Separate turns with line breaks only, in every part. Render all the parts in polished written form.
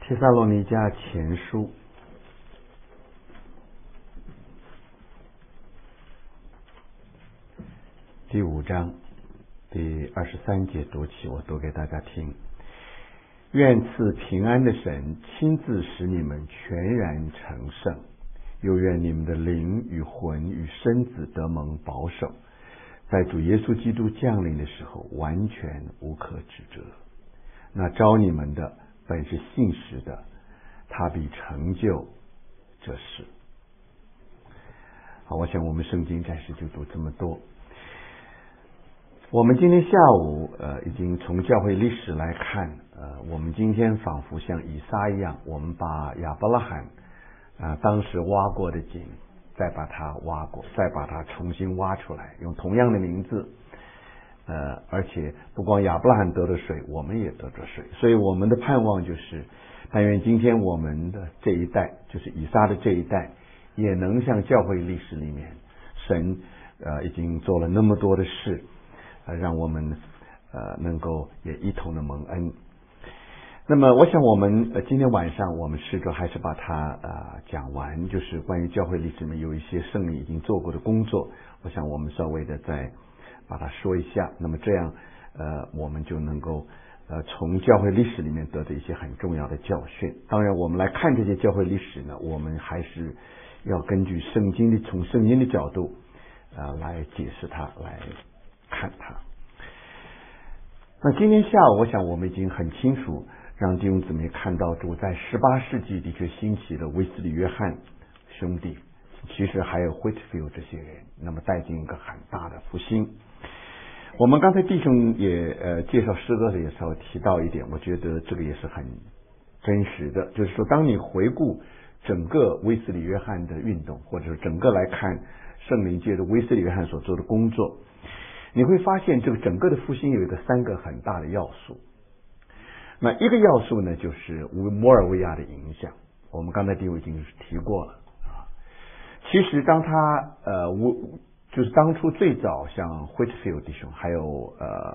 帖撒罗尼迦前书第5章第23节读起，我读给大家听。愿赐平安的神亲自使你们全然成圣，又愿你们的灵与魂与身子得蒙保守，在主耶稣基督降临的时候完全无可指责。那召你们的本是信实的，他必成就这事。好，我想我们圣经暂时就读这么多。我们今天下午已经从教会历史来看，我们今天仿佛像以撒一样，我们把亚伯拉罕当时挖过的井再把它挖过，再把它重新挖出来，用同样的名字，而且不光亚伯拉罕得了水，我们也得着水。所以我们的盼望就是，但愿今天我们的这一代，就是以撒的这一代，也能像教会历史里面，神已经做了那么多的事，让我们能够也一同的蒙恩。那么我想我们今天晚上我们试着还是把它讲完，就是关于教会历史里面有一些圣灵已经做过的工作，我想我们稍微的再把它说一下。那么这样我们就能够从教会历史里面得到一些很重要的教训。当然我们来看这些教会历史呢，我们还是要根据圣经的，从圣经的角度来解释它，来看它。那今天下午我想我们已经很清楚让弟兄姊妹看到主在18世纪的确兴起了威斯理约翰兄弟，其实还有 Whitefield 这些人，那么带进一个很大的复兴。我们刚才弟兄也介绍诗歌的也稍微提到一点，我觉得这个也是很真实的，就是说当你回顾整个威斯理约翰的运动，或者是整个来看圣灵界的威斯理约翰所做的工作，你会发现这个整个的复兴有一个3个很大的要素。那一个要素呢，就是摩尔维亚的影响，我们刚才弟兄已经提过了其实当他就是当初最早像 Whitefield 弟兄，还有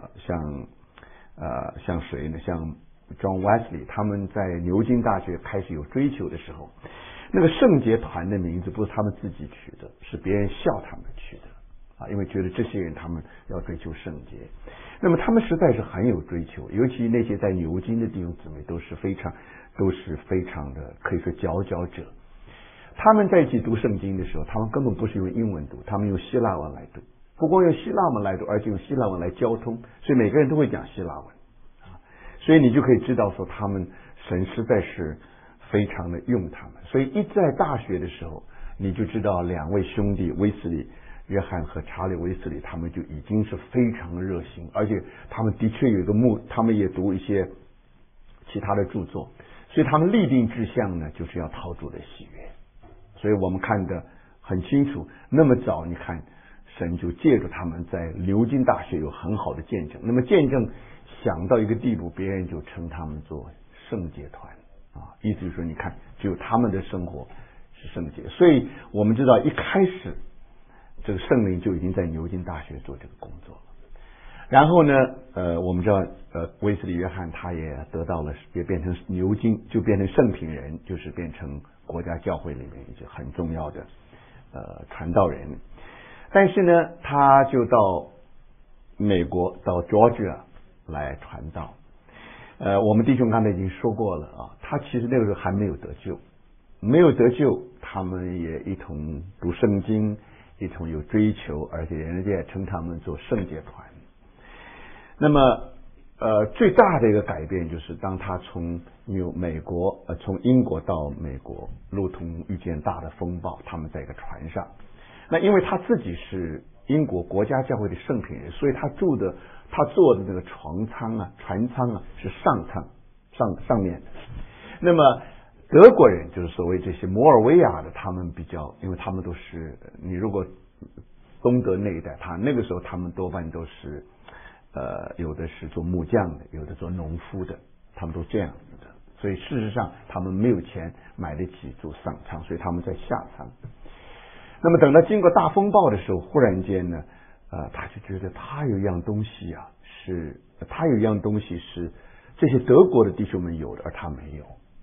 像谁呢，像 John Wesley 他们在牛津大学开始有追求的时候，那个圣洁团的名字不是他们自己取的，是别人笑他们取的因为觉得这些人他们要追求圣洁，那么他们实在是很有追求，尤其那些在牛津的弟兄姊妹都是非常的可以说佼佼者。他们在一起读圣经的时候，他们根本不是用英文读，他们用希腊文来读，不光用希腊文来读，而且用希腊文来交通，所以每个人都会讲希腊文所以你就可以知道说他们神实在是非常的用他们。所以一在大学的时候，你就知道2位兄弟威斯理约翰和查理威斯理他们就已经是非常热心，而且他们的确有一个他们也读一些其他的著作，所以他们立定志向呢，就是要讨主的喜悦。所以我们看得很清楚，那么早你看神就借着他们在牛津大学有很好的见证，那么见证想到一个地步，别人就称他们做圣洁团意思就是说你看只有他们的生活是圣洁。所以我们知道一开始这个圣灵就已经在牛津大学做这个工作了。然后呢我们知道威斯理约翰他也得到了，也变成牛津，就变成圣品人，就是变成国家教会里面一些很重要的传道人。但是呢他就到美国，到 Georgia 来传道。我们弟兄刚才已经说过了他其实那个时候还没有得救，他们也一同读圣经，一同有追求，而且人家也称他们做圣洁团。那么最大的一个改变就是当他从英国到美国，路途遇见大的风暴，他们在一个船上。那因为他自己是英国国家教会的圣品人，所以他坐的那个船舱是上面的。那么德国人就是所谓这些摩尔维亚的，他们比较，因为他们都是，你如果东德那一带，那个时候他们多半都是有的是做木匠的，有的做农夫的，他们都这样子的。所以事实上他们没有钱买得起住上舱，所以他们在下舱。那么等到经过大风暴的时候，忽然间呢他就觉得他有一样东西是这些德国的弟兄们有的，而他没有。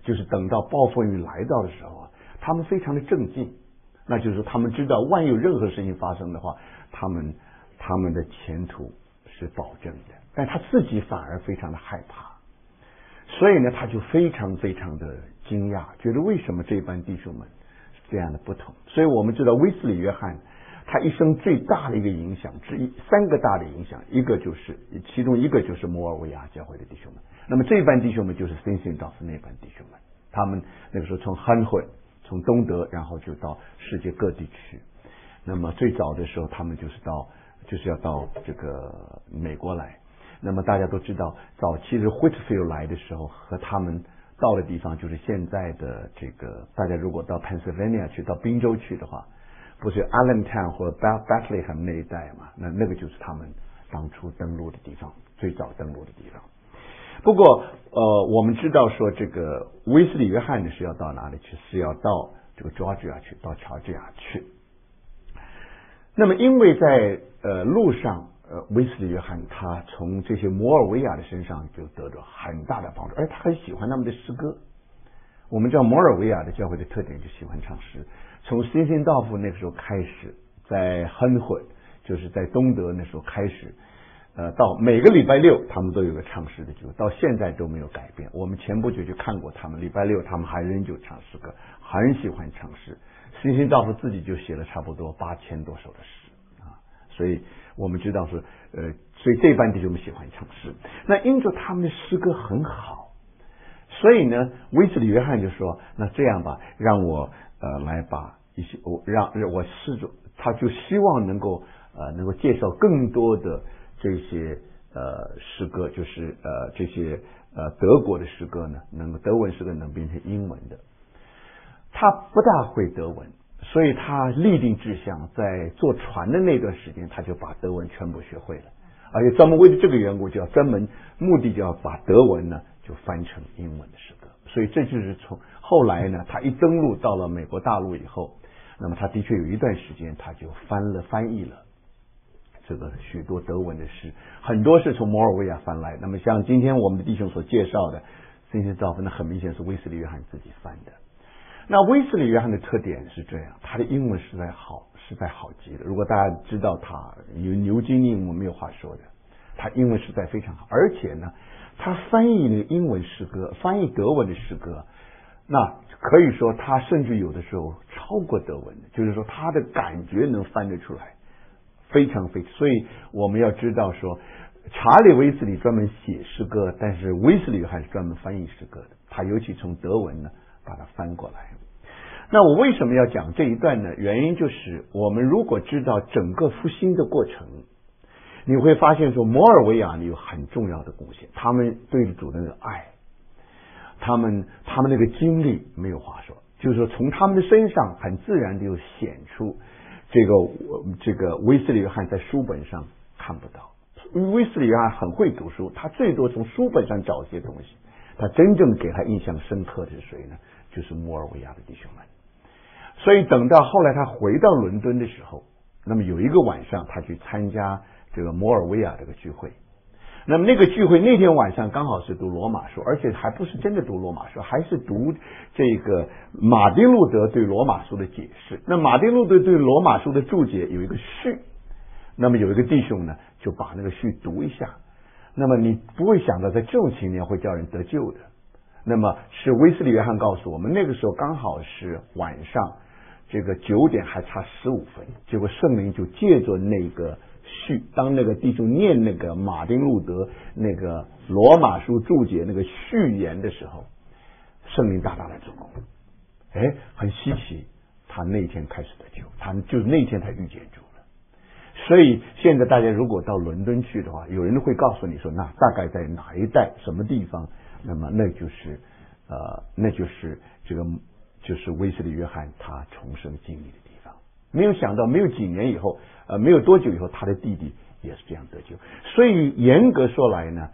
就是等到暴风雨来到的时候啊，他们非常的镇静，那就是说他们知道万一有任何事情发生的话，他们的前途是保证的，但他自己反而非常的害怕，所以呢，他就非常非常的惊讶，觉得为什么这班弟兄们是这样的不同。所以我们知道威斯理约翰他一生最大的一个影响之一，3个大的影响，其中一个就是摩尔维亚教会的弟兄们。那么这班弟兄们就是辛辛道夫那班弟兄们，他们那个时候从汉会从东德，然后就到世界各地去。那么最早的时候，他们就是要到这个美国来。那么大家都知道，早期的 Whitefield 来的时候，和他们到的地方就是现在的这个，大家如果到 Pennsylvania 去，到宾州去的话，不是 Allentown 或者 Bethlehem 那一带嘛？那个就是他们当初登陆的地方，最早登陆的地方。不过我们知道说这个威斯理约翰呢是要到哪里去？是要到这个 Georgia 去，到乔治亚去。那么因为在路上威斯理约翰他从这些摩尔维亚的身上就得到很大的帮助，而他很喜欢他们的诗歌。我们知道摩尔维亚的教会的特点就喜欢唱诗，从辛辛道夫那个时候开始，在亨会就是在东德那时候开始，到每个礼拜六他们都有个唱诗的聚会，到现在都没有改变。我们前不久就看过他们礼拜六他们还仍旧唱诗歌，很喜欢唱诗。辛辛道夫自己就写了差不多8000多首的诗啊，所以我们知道是所以这班弟兄们喜欢唱诗。那因着他们的诗歌很好，所以呢，威斯理约翰就说：“那这样吧，让我来把一些让我试着，他就希望能够介绍更多的这些诗歌，就是这些德国的诗歌呢，德文诗歌能变成英文的。他不大会德文，所以他立定志向，在坐船的那段时间，他就把德文全部学会了，而且专门为了这个缘故，就要目的就要把德文呢就翻成英文的诗歌。所以这就是从后来呢，他一登陆到了美国大陆以后，那么他的确有一段时间，他就翻译了这个许多德文的诗，很多是从摩尔维亚翻来。那么像今天我们的弟兄所介绍的辛辛道夫，那很明显是威斯理约翰自己翻的。那威斯理约翰的特点是这样，他的英文实在好极了。如果大家知道他有牛津英文没有话说的，他英文实在非常好，而且呢，他翻译那个英文诗歌，翻译德文的诗歌，那可以说他甚至有的时候超过德文的，就是说他的感觉能翻得出来，非常。所以我们要知道说，查理威斯理专门写诗歌，但是威斯理还是专门翻译诗歌的，他尤其从德文呢把它翻过来。那我为什么要讲这一段呢？原因就是我们如果知道整个复兴的过程，你会发现说摩尔维亚有很重要的贡献，他们对主的那个爱，他们那个经历没有话说，就是说从他们的身上很自然的就显出这个威斯理约翰在书本上看不到。威斯理约翰很会读书，他最多从书本上找一些东西，他真正给他印象深刻的是谁呢？就是摩尔维亚的弟兄们。所以等到后来他回到伦敦的时候，那么有一个晚上他去参加这个摩尔维亚这个聚会，那么那个聚会那天晚上刚好是读罗马书，而且还不是真的读罗马书，还是读这个马丁路德对罗马书的解释。那马丁路德对罗马书的注解有一个序，那么有一个弟兄呢就把那个序读一下，那么你不会想到在这种情况会叫人得救的。那么是威斯理约翰告诉我们，那个时候刚好是晚上这个9点还差15分，结果圣灵就借着那个序，当那个弟兄念那个马丁路德那个罗马书注解那个序言的时候，圣灵大大的做工，很稀奇，他那天开始得救，他就是那天他遇见主了。所以现在大家如果到伦敦去的话，有人会告诉你说，那大概在哪一带什么地方，那么那就是这个就是威斯理约翰他重生经历的地方。没有想到没有几年以后，没有多久以后，他的弟弟也是这样得救。所以严格说来呢，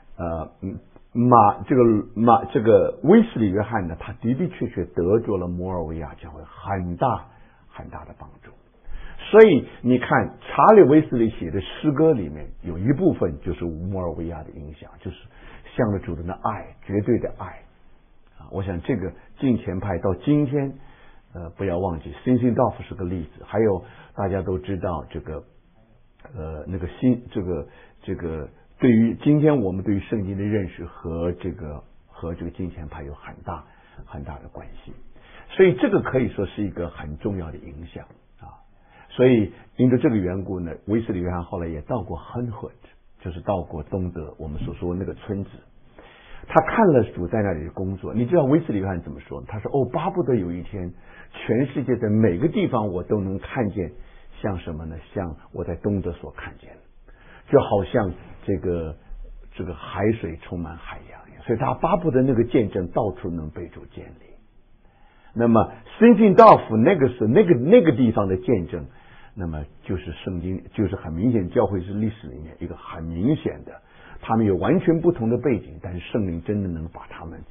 这个威斯理约翰呢，他的的确确得着了摩尔维亚教会很大很大的帮助。所以你看查理威斯理写的诗歌里面有一部分就是摩尔维亚的影响，就是向着主的爱，绝对的爱。 我想这个敬虔派到今天，不要忘记Zinzendorf是个例子，还有大家都知道这个那个这个对于今天我们对于圣经的认识和这个敬虔派有很大的关系，所以这个可以说是一个很重要的影响啊。所以因着这个缘故呢，威斯理约翰后来也到过Hunhood，就是到过东德我们所说那个村子，他看了主在那里的工作。你知道威斯理约翰怎么说？他说：“哦，巴不得有一天，全世界的每个地方我都能看见，像什么呢？像我在东德所看见的，就好像这个海水充满海洋一样。所以他巴不得那个见证到处能被主建立。那么Zinzendorf那个是那个地方的见证。”那么就是圣经，就是很明显，教会是历史里面一个很明显的，他们有完全不同的背景，但是圣灵真的能把他们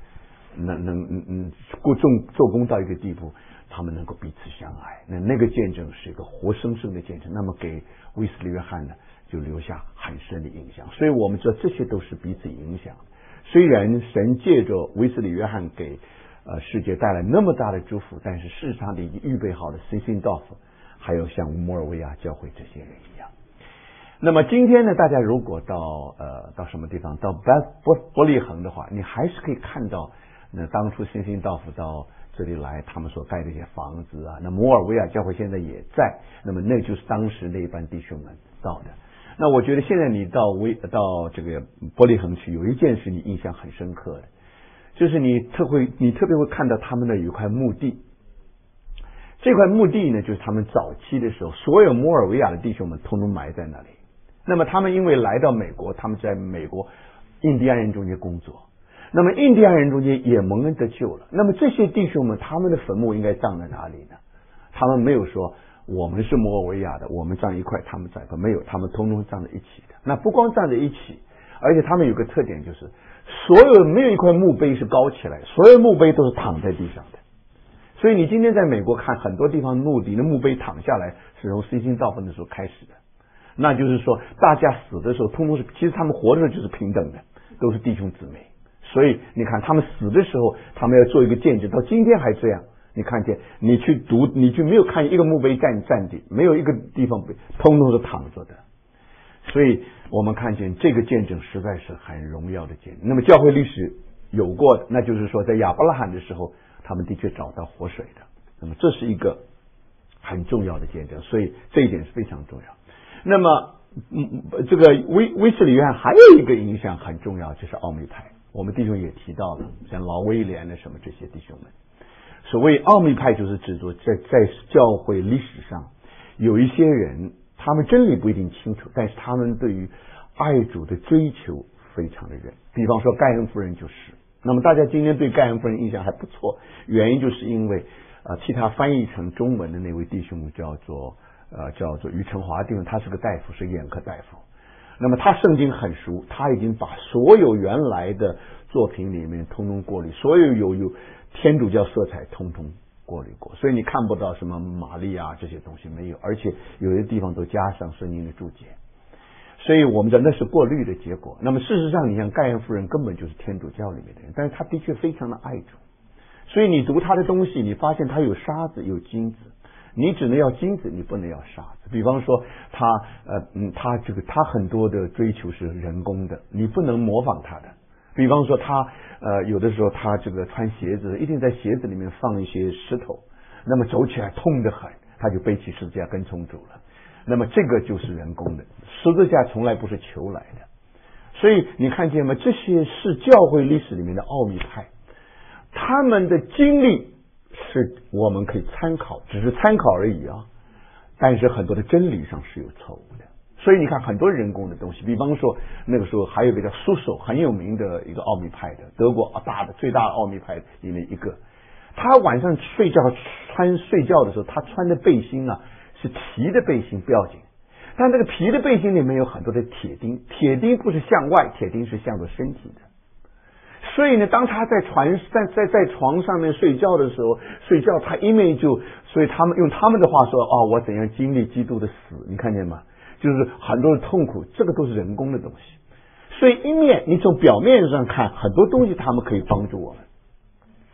做工到一个地步，他们能够彼此相爱。那个见证是一个活生生的见证，那么给威斯理约翰呢就留下很深的印象。所以我们知道这些都是彼此影响。虽然神借着威斯理约翰给世界带来那么大的祝福，但是事实上已经预备好了Zinzendorf还有像摩尔维亚教会这些人一样。那么今天呢，大家如果到什么地方，到伯利恒的话，你还是可以看到那当初Zinzendorf到这里来，他们所盖的一些房子啊。那摩尔维亚教会现在也在，那么那就是当时那一班弟兄们造的。那我觉得现在你到这个伯利恒去，有一件事你印象很深刻的，就是你特别会看到他们那有一块墓地。这块墓地呢，就是他们早期的时候，所有摩尔维亚的弟兄们通通埋在那里。那么他们因为来到美国，他们在美国印第安人中间工作，那么印第安人中间也蒙恩得救了。那么这些弟兄们，他们的坟墓应该葬在哪里呢？他们没有说我们是摩尔维亚的，我们葬一块，他们葬一块，没有，他们通通葬在一起的。那不光葬在一起，而且他们有个特点，就是没有一块墓碑是高起来，所有墓碑都是躺在地上的。所以你今天在美国看很多地方墓地的墓碑躺下来，是从Zinzendorf的时候开始的。那就是说，大家死的时候，通通是，其实他们活的时候就是平等的，都是弟兄姊妹。所以你看，他们死的时候，他们要做一个见证，到今天还这样。你看见，你去没有看一个墓碑站地，没有一个地方通通是躺着的。所以我们看见这个见证实在是很荣耀的见证。那么教会历史有过的，那就是说在亚伯拉罕的时候，他们的确找到活水的。那么这是一个很重要的见证，所以这一点是非常重要。那么这个威斯理约翰还有一个影响很重要，就是奥秘派。我们弟兄也提到了，像老威廉的什么这些弟兄们。所谓奥秘派，就是指出在教会历史上有一些人，他们真理不一定清楚，但是他们对于爱主的追求非常的热。比方说盖恩夫人就是。那么大家今天对盖恩夫人印象还不错，原因就是因为替他翻译成中文的那位弟兄叫做于成华弟兄，他是个大夫，是眼科大夫。那么他圣经很熟，他已经把所有原来的作品里面通通过滤，所有有天主教色彩通通过滤过，所以你看不到什么玛利亚这些东西没有，而且有些地方都加上圣经的注解。所以我们知道那是过滤的结果。那么事实上，你像盖恩夫人根本就是天主教里面的人，但是他的确非常的爱主。所以你读他的东西，你发现他有沙子有金子，你只能要金子，你不能要沙子。比方说他很多的追求是人工的，你不能模仿他的。比方说他有的时候他这个穿鞋子，一定在鞋子里面放一些石头，那么走起来痛得很，他就背起十字架跟从主了。那么这个就是人工的，十字架从来不是求来的。所以你看见吗？这些是教会历史里面的奥秘派，他们的经历是我们可以参考，只是参考而已啊。但是很多的真理上是有错误的。所以你看很多人工的东西，比方说那个时候还有一个叫苏手，很有名的一个奥秘派的，德国最大的奥秘派里面一个。他晚上睡觉的时候，他穿的背心啊是皮的背心不要紧，但那个皮的背心里面有很多的铁钉，铁钉不是向外，铁钉是向着身体的。所以呢，当他在床上面睡觉的时候，他一面所以他们用他们的话说，我怎样经历基督的死，你看见吗？就是很多的痛苦，这个都是人工的东西。所以一面你从表面上看，很多东西他们可以帮助我们，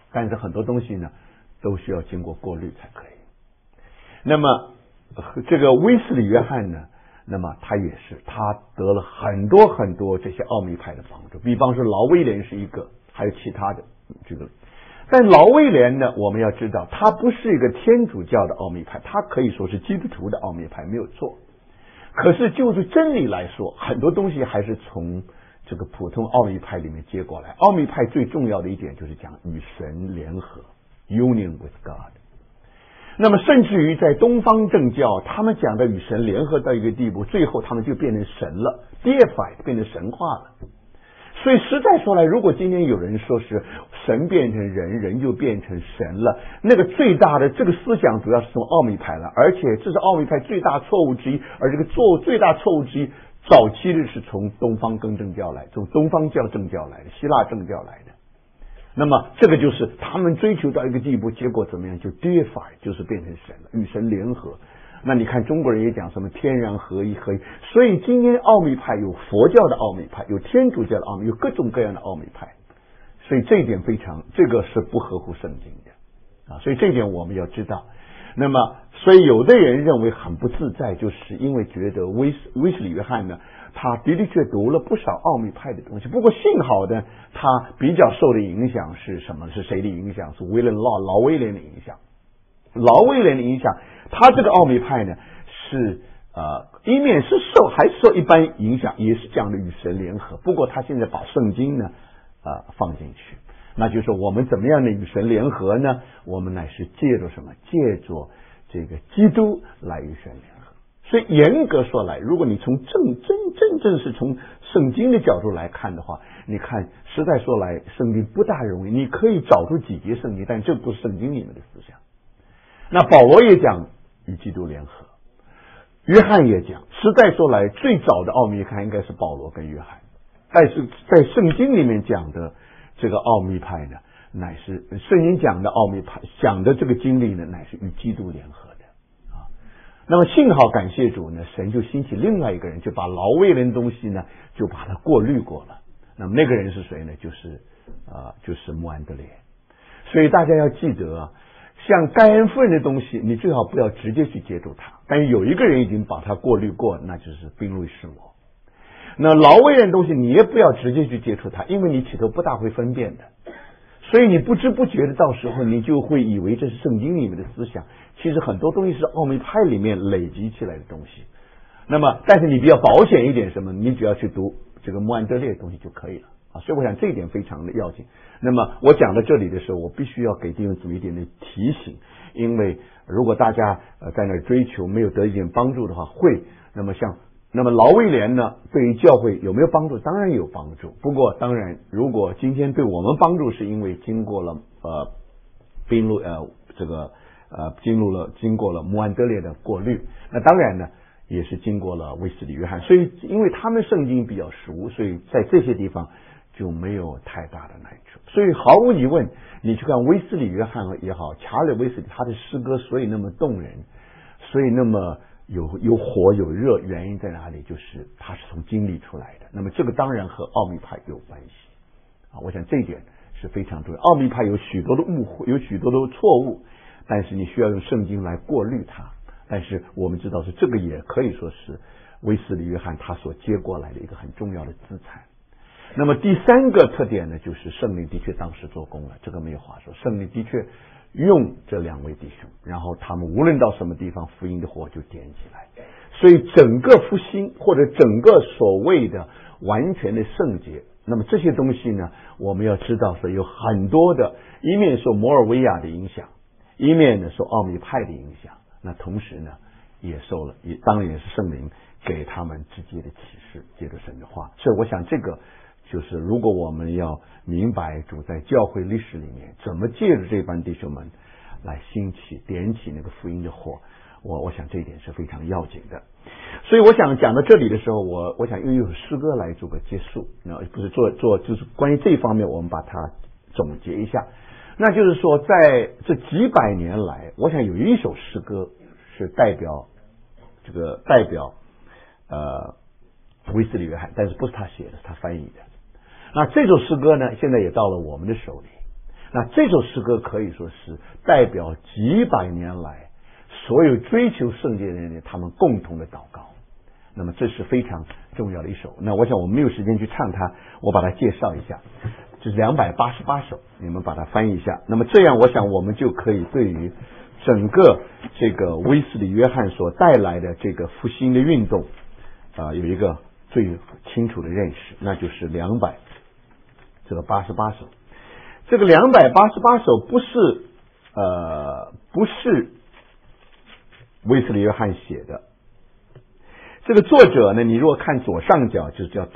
但是很多东西呢都需要经过过滤才可以。那么这个威斯理约翰呢，那么他也是，他得了很多很多这些奥秘派的帮助，比方说劳威廉是一个，还有其他的这个。但劳威廉呢，我们要知道，他不是一个天主教的奥秘派，他可以说是基督徒的奥秘派，没有错。可是就是真理来说，很多东西还是从这个普通奥秘派里面接过来。奥秘派最重要的一点就是讲与神联合 ，union with God。那么甚至于在东方正教，他们讲的与神联合到一个地步，最后他们就变成神了 ，deified 变成神化了。所以实在说来，如果今天有人说是神变成人，人就变成神了，那个最大的这个思想主要是从奥秘派来，而且这是奥秘派最大错误之一，而这个最大错误之一，早期的是从东方更正教来，从东方教正教来的，希腊正教来的。那么这个就是他们追求到一个地步，结果怎么样？就 deify， 就是变成神了，与神联合。那你看中国人也讲什么天然合一，所以今天奥秘派有佛教的奥秘派，有天主教的奥秘，有各种各样的奥秘派，所以这一点这个是不合乎圣经的啊，所以这一点我们要知道。那么所以有的人认为很不自在，就是因为觉得威斯理约翰呢，他的确读了不少奥秘派的东西，不过幸好的他比较受的影响是什么？是谁的影响？是劳威廉的影响。劳威廉的影响，他这个奥秘派呢是一面是还是受一般影响，也是讲的与神联合。不过他现在把圣经呢放进去，那就是说我们怎么样的与神联合呢？我们乃是借着什么？借着这个基督来与神联合。所以严格说来，如果你从真正是从圣经的角度来看的话，你看实在说来，圣经不大容易，你可以找出几节圣经，但这不是圣经里面的思想。那保罗也讲与基督联合，约翰也讲，实在说来，最早的奥秘派应该是保罗跟约翰，但是在圣经里面讲的这个奥秘派呢，乃是圣经讲的奥秘派讲的这个经历呢，乃是与基督联合的啊。那么幸好感谢主呢，神就兴起另外一个人，就把劳威廉的东西呢，就把它过滤过了。那么那个人是谁呢？就是穆安德烈。所以大家要记得，像盖恩夫人的东西，你最好不要直接去接触它。但是有一个人已经把它过滤过，那就是宾路易士摩。那劳威廉的东西，你也不要直接去接触它，因为你起头不大会分辨的。所以你不知不觉的，到时候你就会以为这是圣经里面的思想，其实很多东西是奥秘派里面累积起来的东西。那么，但是你比较保险一点，什么？你只要去读这个穆安德烈的东西就可以了啊。所以我想这一点非常的要紧。那么我讲到这里的时候，我必须要给弟兄姊妹一点的提醒，因为如果大家在那追求没有得一点帮助的话，那么劳威廉呢，对于教会有没有帮助？当然有帮助。不过当然，如果今天对我们帮助，是因为经过了经过了穆安德烈的过滤，那当然呢也是经过了威斯理约翰。所以因为他们圣经比较熟，所以在这些地方就没有太大的难处。所以毫无疑问，你去看威斯理约翰也好，查理威斯理他的诗歌所以那么动人，所以那么有火有热，原因在哪里？就是他是从经历出来的。那么这个当然和奥秘派有关系啊，我想这一点是非常重要。奥秘派有许多的误会，有许多的错误，但是你需要用圣经来过滤它。但是我们知道是这个也可以说是威斯理约翰他所接过来的一个很重要的资产。那么第三个特点呢，就是圣灵的确当时做工了，这个没有话说，圣灵的确用这两位弟兄，然后他们无论到什么地方，福音的火就点起来。所以整个复兴或者整个所谓的完全的圣洁，那么这些东西呢，我们要知道说有很多的，一面受摩尔维亚的影响，一面呢受奥秘派的影响，那同时呢也当然也是圣灵给他们直接的启示，借着神的话。所以我想这个就是如果我们要明白主在教会历史里面怎么借着这班弟兄们来兴起点起那个福音的火，我想这一点是非常要紧的。所以我想讲到这里的时候，我想用一首诗歌来做个结束，不是就是关于这一方面我们把它总结一下。那就是说在这几百年来，我想有一首诗歌是代表威斯理约翰，但是不是他写的，是他翻译的。那这首诗歌呢，现在也到了我们的手里。 那这首诗歌可以说是代表几百年来所有追求圣洁的人他们共同的祷告。那么这是非常重要的一首。那我想我们没有时间去唱它，我把它介绍一下。这是288首，你们把它翻译一下。那么这样我想我们就可以对于整个这个威斯理约翰所带来的这个复兴的运动有一个最清楚的认识，那就是288首。这个288首不是威斯理约翰写的。这个作者呢，你如果看左上角就是叫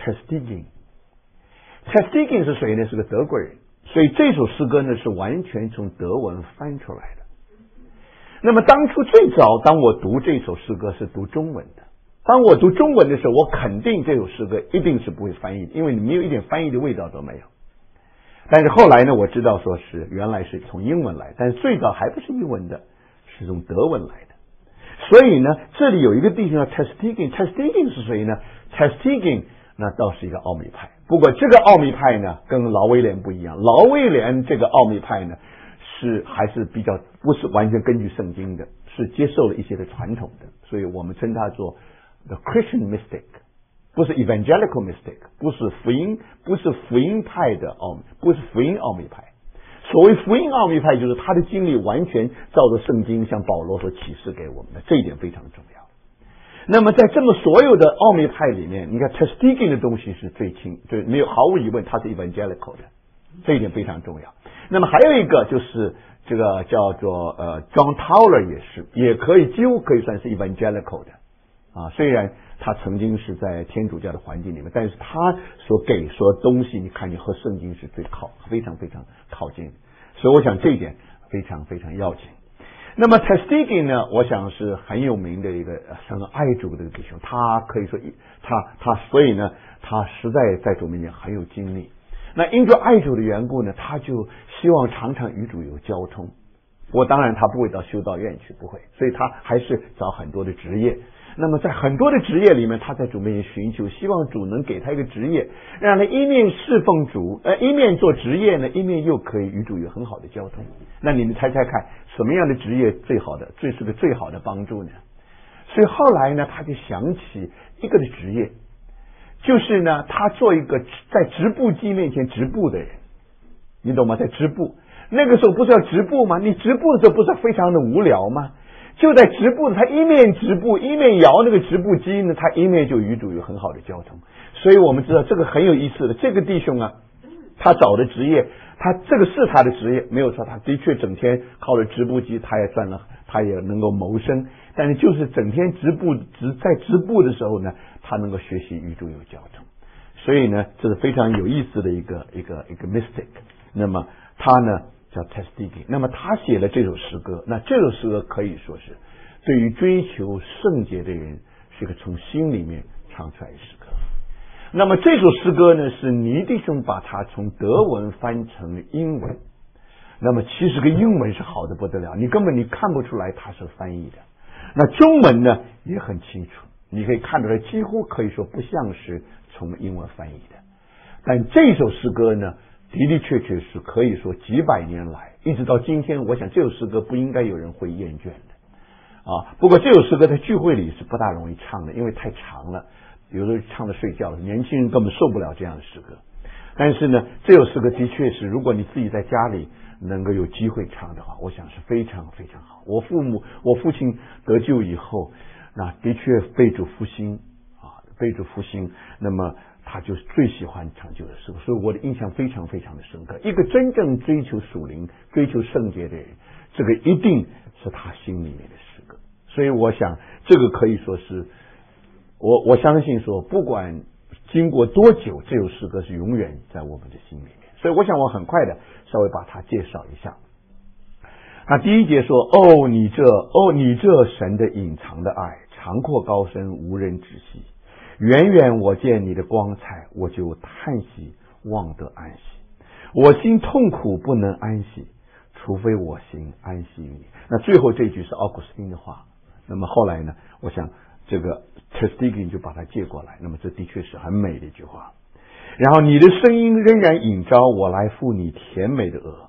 Tersteegen。Tersteegen 是谁呢？是个德国人，所以这首诗歌呢是完全从德文翻出来的。那么当初最早当我读这首诗歌是读中文的，当我读中文的时候，我肯定这首诗歌一定是不会翻译的，因为你没有一点翻译的味道都没有。但是后来呢，我知道说是原来是从英文来，但是最早还不是英文的，是从德文来的。所以呢，这里有一个弟兄叫 Tersteegen。Tersteegen 是谁呢？ Tersteegen 那倒是一个奥秘派，不过这个奥秘派呢跟劳威廉不一样。劳威廉这个奥秘派呢还是比较不是完全根据圣经的，是接受了一些的传统的，所以我们称它做 The Christian Mystic， 不是 Evangelical Mystic， 不是福音派的奥秘，不是福音奥秘派。所谓福音奥秘派，就是他的经历完全照着圣经像保罗所启示给我们的，这一点非常重要。那么在这么所有的奥秘派里面，你看 Tersteegen 的东西是最没有毫无疑问他是 Evangelical 的，这一点非常重要。那么还有一个就是这个叫做John Tauler 也可以几乎可以算是 Evangelical 的虽然他曾经是在天主教的环境里面，但是他所东西你看你和圣经是非常非常靠近的，所以我想这一点非常非常要紧。那么 Tersteegen 呢，我想是很有名的一个像爱主的弟兄，他可以说所以呢他实在在主面前很有经历。那因着爱主的缘故呢，他就希望常常与主有交通。当然他不会到修道院去，不会，所以他还是找很多的职业。那么在很多的职业里面，他在主面前寻求，希望主能给他一个职业，让他一面侍奉主，一面做职业呢，一面又可以与主有很好的交通。那你们猜猜看，什么样的职业最是个最好的帮助呢？所以后来呢，他就想起一个的职业，就是呢，他做一个在织布机面前织布的人，你懂吗？在织布，那个时候不是要织布吗？你织布的时候不是非常的无聊吗？就在织布，他一面织布一面摇那个织布机呢，他一面就与主有很好的交通。所以我们知道这个很有意思的，这个弟兄他找的职业，这个是他的职业，没有错，他的确整天靠着织布机，他也能够谋生。但是就是整天在织布的时候呢，他能够学习与主有交通。所以呢，这是非常有意思的一个 mystic。那么他呢叫 Tersteegen， 那么他写了这首诗歌，那这首诗歌可以说是对于追求圣洁的人是一个从心里面唱出来的诗歌。那么这首诗歌呢，是倪弟兄把它从德文翻成英文。那么其实个英文是好的不得了，你根本看不出来它是翻译的。那中文呢也很清楚，你可以看出来几乎可以说不像是从英文翻译的。但这首诗歌呢，的的确确是可以说几百年来一直到今天，我想这首诗歌不应该有人会厌倦的不过这首诗歌在聚会里是不大容易唱的，因为太长了，有时候唱着睡觉，年轻人根本受不了这样的诗歌。但是呢，这首诗歌的确是，如果你自己在家里能够有机会唱的话，我想是非常非常好。我父亲得救以后，那的确被主复兴，那么他就最喜欢唱旧的诗歌，所以我的印象非常非常的深刻。一个真正追求属灵、追求圣洁的人，这个一定是他心里面的诗歌。所以我想这个可以说是我相信说，不管经过多久，这首诗歌是永远在我们的心里面。所以我想我很快的稍微把它介绍一下。那第一节说，你这神的隐藏的爱，长阔高深，无人知悉。远远我见你的光彩，我就叹息，望得安息。我心痛苦，不能安息，除非我心安息于你。那最后这句是奥古斯丁的话。那么后来呢，我想这个 Tersteegen 就把它借过来。那么这的确是很美的一句话。然后你的声音仍然引招我来赴你甜美的额，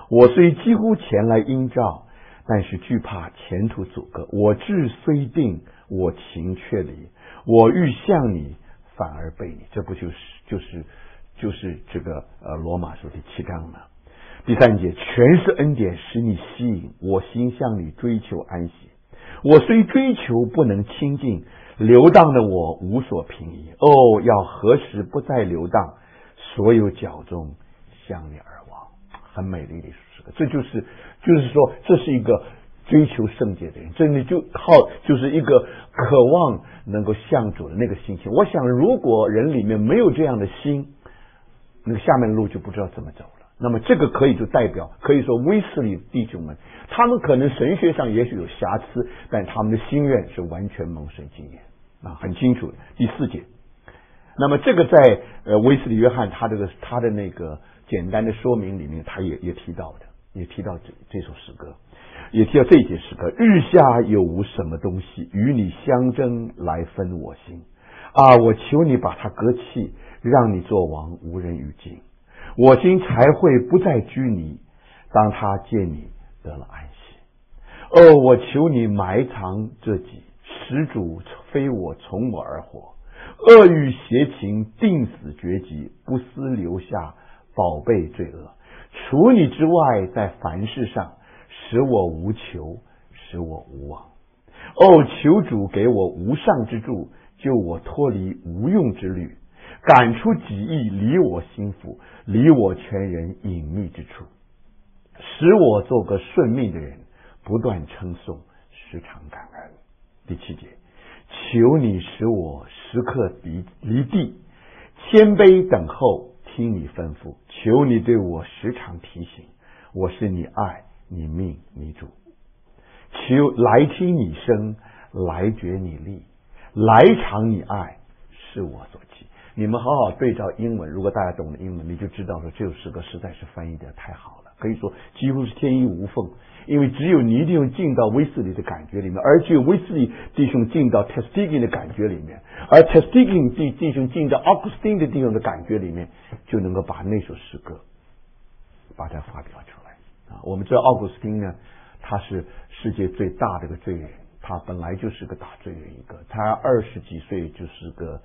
我虽几乎前来应召，但是惧怕前途阻隔。我志虽定，我情却离。我欲向你，反而背你。这不就是这个罗马书第7章吗？第3节，全是恩典使你吸引，我心向你追求安息。我虽追求不能亲近，流荡的我无所平移。哦，要何时不再流荡？所有脚踪向你而往。很美丽的一首诗歌。这就是说，这是一个追求圣洁的人，真的就是一个渴望能够向主的那个心情。我想，如果人里面没有这样的心，那个下面的路就不知道怎么走了。那么这个可以说威斯利弟兄们，他们可能神学上也许有瑕疵，但他们的心愿是完全蒙神经验很清楚的。第4节，那么这个在威斯利约翰他的那个简单的说明里面，他也提到这首诗歌，也提到这一节诗歌：日下有无什么东西与你相争来分我心啊！我求你把它割弃，让你做王，无人与尽。我心才会不再拘泥，当他见你得了安息。哦，我求你埋藏这己，使主非我从我而活。恶欲邪情定死绝迹，不思留下宝贝罪恶。除你之外，在凡事上使我无求，使我无望。哦，求主给我无上之助，救我脱离无用之虑，赶出己意，离我心腹，离我全人隐秘之处，使我做个顺命的人，不断称颂，时常感恩。第7节，求你使我时刻离地，谦卑等候，听你吩咐。求你对我时常提醒，我是你爱你命你主。求来听你声，来觉你力，来尝你爱，是我所记。你们好好对照英文，如果大家懂得英文，你就知道说这首诗歌实在是翻译的太好了，可以说几乎是天衣无缝。因为只有尼弟兄进到威斯利的感觉里面，而只有威斯利弟兄进到 Tertullian 的感觉里面，而 Tertullian 弟兄进到 Augustine 的弟兄的感觉里面，就能够把那首诗歌把它发表出来我们知道奥古斯丁呢，他是世界最大的一个罪人，他本来就是个大罪人一个，他20几岁就是个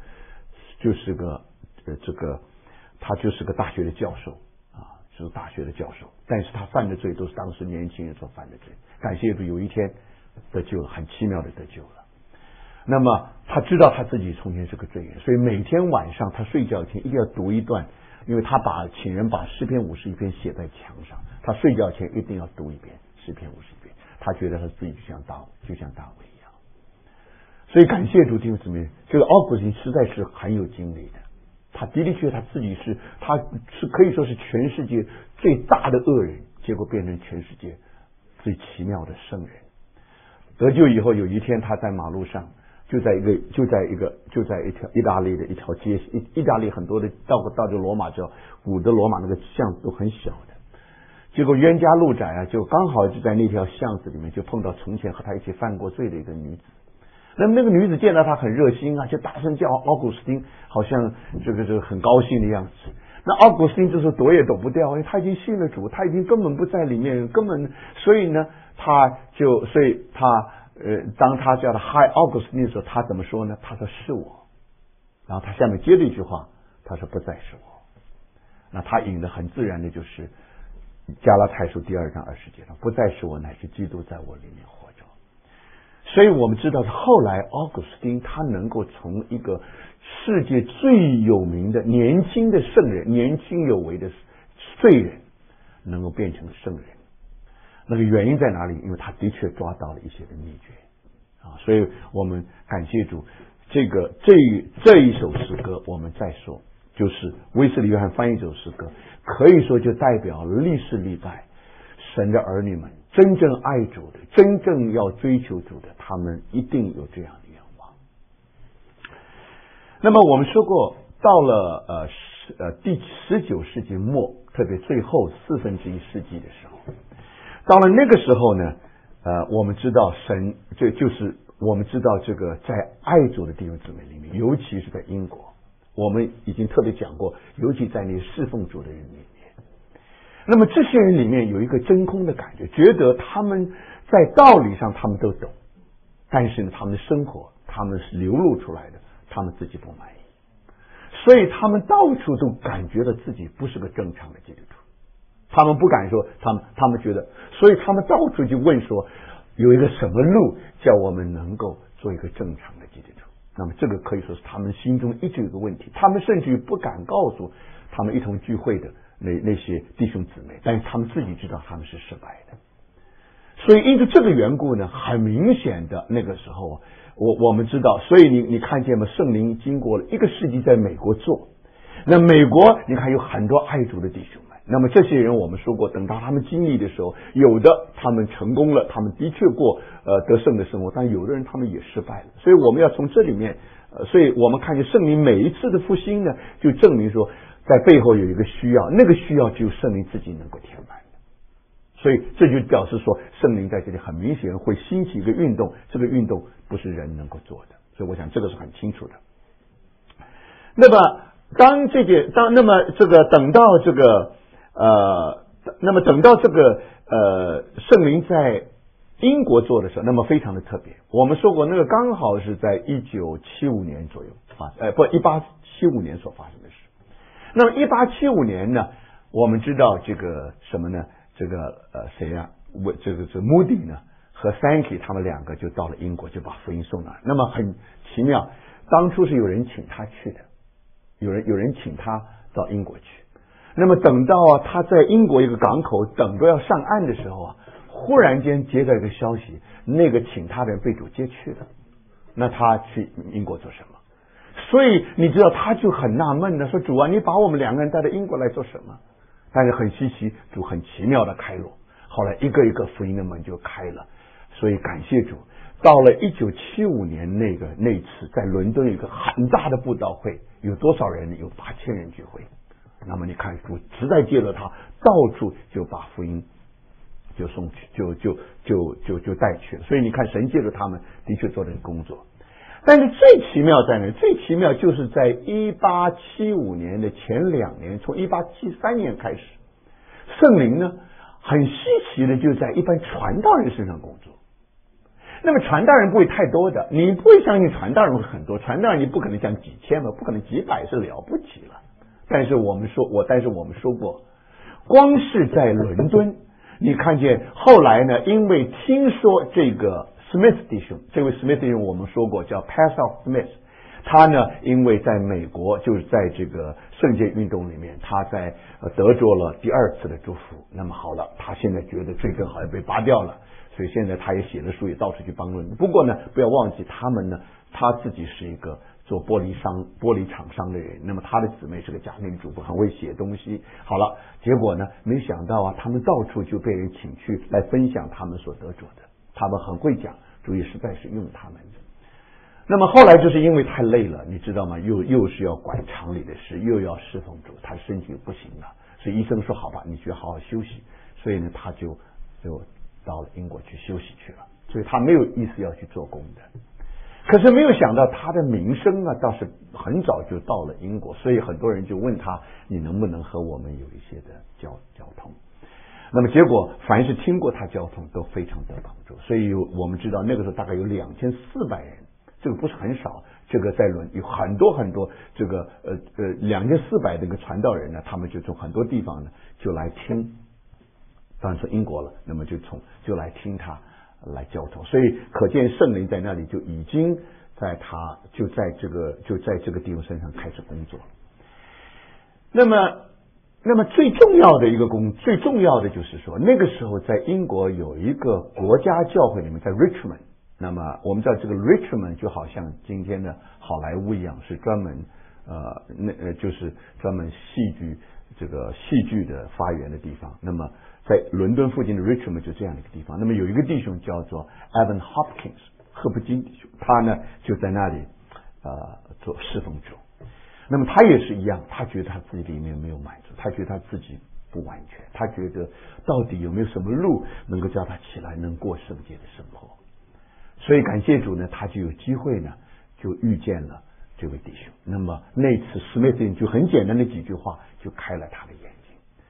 他就是个大学的教授就是大学的教授，但是他犯的罪都是当时年轻人所犯的罪。感谢主，有一天得救了，很奇妙的得救了。那么他知道他自己从前是个罪人，所以每天晚上他睡觉前一定要读一段，因为他请人把诗篇51篇写在墙上，他睡觉前一定要读一遍诗篇51篇，他觉得他自己就像大卫一样。所以感谢主弟兄姊妹，这个奥古斯丁实在是很有经历的。他的确他自己是可以说是全世界最大的恶人，结果变成全世界最奇妙的圣人。得救以后，有一天他在马路上，就在一条意大利的一条街，意大利很多的到这罗马叫古的罗马那个巷子都很小的，结果冤家路窄就刚好就在那条巷子里面就碰到从前和他一起犯过罪的一个女子。那个女子见到他很热心就大声叫奥古斯丁，好像这个很高兴的样子。那奥古斯丁就是躲也躲不掉，因为他已经信了主，他已经根本不在里面，所以呢，当他叫他嗨奥古斯丁的时候，他怎么说呢？他说是我。然后他下面接着一句话，他说不再是我。那他引的很自然的就是加拉太书第2章20节了，不再是我，乃是基督在我里面活着。所以我们知道后来奥古斯丁他能够从一个世界最有名的年轻的圣人，年轻有为的罪人，能够变成圣人。那个原因在哪里？因为他的确抓到了一些的秘诀所以我们感谢主，这一首诗歌我们再说，就是威斯利约翰翻译这首诗歌，可以说就代表历世历代神的儿女们，真正爱主的，真正要追求主的，他们一定有这样的愿望。那么我们说过，到了第19世纪末，特别最后1/4世纪的时候，到了那个时候呢，我们知道神，就是我们知道这个在爱主的弟兄姊妹里面，尤其是在英国，我们已经特别讲过，尤其在那侍奉主的人里面。 那么这些人里面有一个真空的感觉，觉得他们在道理上他们都懂，但是呢，他们的生活他们是流露出来的，他们自己不满意，所以他们到处都感觉到自己不是个正常的基督徒，他们不敢说，他们觉得，所以他们到处就问说，有一个什么路叫我们能够做一个正常的基督徒？那么这个可以说是他们心中一直有个问题，他们甚至于不敢告诉他们一同聚会的那些弟兄姊妹，但是他们自己知道他们是失败的。所以因此这个缘故呢，很明显的那个时候我们知道，所以你看见吗？圣灵经过了1个世纪在美国做，那美国你看有很多爱主的弟兄们，那么这些人我们说过，等到他们经历的时候，有的他们成功了，他们的确过得胜的生活，但有的人他们也失败了。所以我们要从这里面所以我们看见圣灵每一次的复兴呢，就证明说在背后有一个需要，那个需要只有圣灵自己能够填满。所以这就表示说，圣灵在这里很明显会兴起一个运动，这个运动不是人能够做的，所以我想这个是很清楚的。那么那么这个等到这个圣灵在英国做的时候，那么非常的特别。我们说过，那个刚好是在1975年左右1875年所发生的事。那么1875年呢，我们知道这个什么呢？这个谁啊？这Moody 呢和 Sankey 他们2个就到了英国，就把福音送来。那么很奇妙，当初是有人请他去的，有人请他到英国去。那么等到他在英国一个港口等着要上岸的时候啊，忽然间接到一个消息，那个请他的人被主接去了。那他去英国做什么？所以你知道他就很纳闷的说，主啊，你把我们2个人带到英国来做什么？但是很稀奇，主很奇妙的开路，后来一个一个福音的门就开了。所以感谢主，到了1975年那次在伦敦有一个很大的布道会，有多少人呢？有8000人聚会。那么你看主实在借了他，到处就把福音就送去，就带去了。所以你看神借着他们的确做了工作。但是最奇妙在哪？最奇妙就是在1875年的前2年，从1873年开始，圣灵呢很稀奇的就在一般传道人身上工作。那么传道人不会太多的，你不会相信传道人会很多，传道人你不可能讲几千嘛，不可能几百是了不起了。但是我们说过，光是在伦敦，你看见后来呢，因为听说这个Smith 弟兄，这位 Smith 弟兄我们说过叫 Pastor Smith， 他呢因为在美国就是在这个圣洁运动里面，他在得着了第2次的祝福。那么好了，他现在觉得罪根好像被拔掉了，所以现在他也写了书，也到处去帮助人。不过呢，不要忘记他们呢，他自己是一个做玻璃厂商的人，那么他的姊妹是个家庭主妇，很会写东西。好了，结果呢，没想到啊，他们到处就被人请去来分享他们所得着的。他们很会讲，主也实在是用他们的。那么后来就是因为太累了，你知道吗？又是要管厂里的事，又要侍奉主，他身体不行了，所以医生说好吧，你去好好休息。所以呢，他就到了英国去休息去了。所以他没有意思要去做工的。可是没有想到他的名声啊，倒是很早就到了英国，所以很多人就问他，你能不能和我们有一些的交通？那么结果凡是听过他交通都非常的帮助，所以我们知道那个时候大概有2400人，这个不是很少。这个在有很多这个2400这个传道人呢，他们就从很多地方呢就来听，当然说英国了，那么就来听他来交通。所以可见圣灵在那里就已经在这个弟兄身上开始工作。那么最重要的就是说，那个时候在英国有一个国家教会里面，在 Richmond。那么我们知道这个 Richmond 就好像今天的好莱坞一样，是专门就是专门戏剧的发源的地方。那么在伦敦附近的 Richmond 就这样的一个地方。那么有一个弟兄叫做 Evan Hopkins 赫普金弟兄，他呢就在那里做侍奉主。那么他也是一样，他觉得他自己里面没有满足，他觉得他自己不完全，他觉得到底有没有什么路能够叫他起来能过圣洁的生活。所以感谢主呢，他就有机会呢就遇见了这位弟兄。那么那次史密斯就很简单的几句话就开了他的眼睛。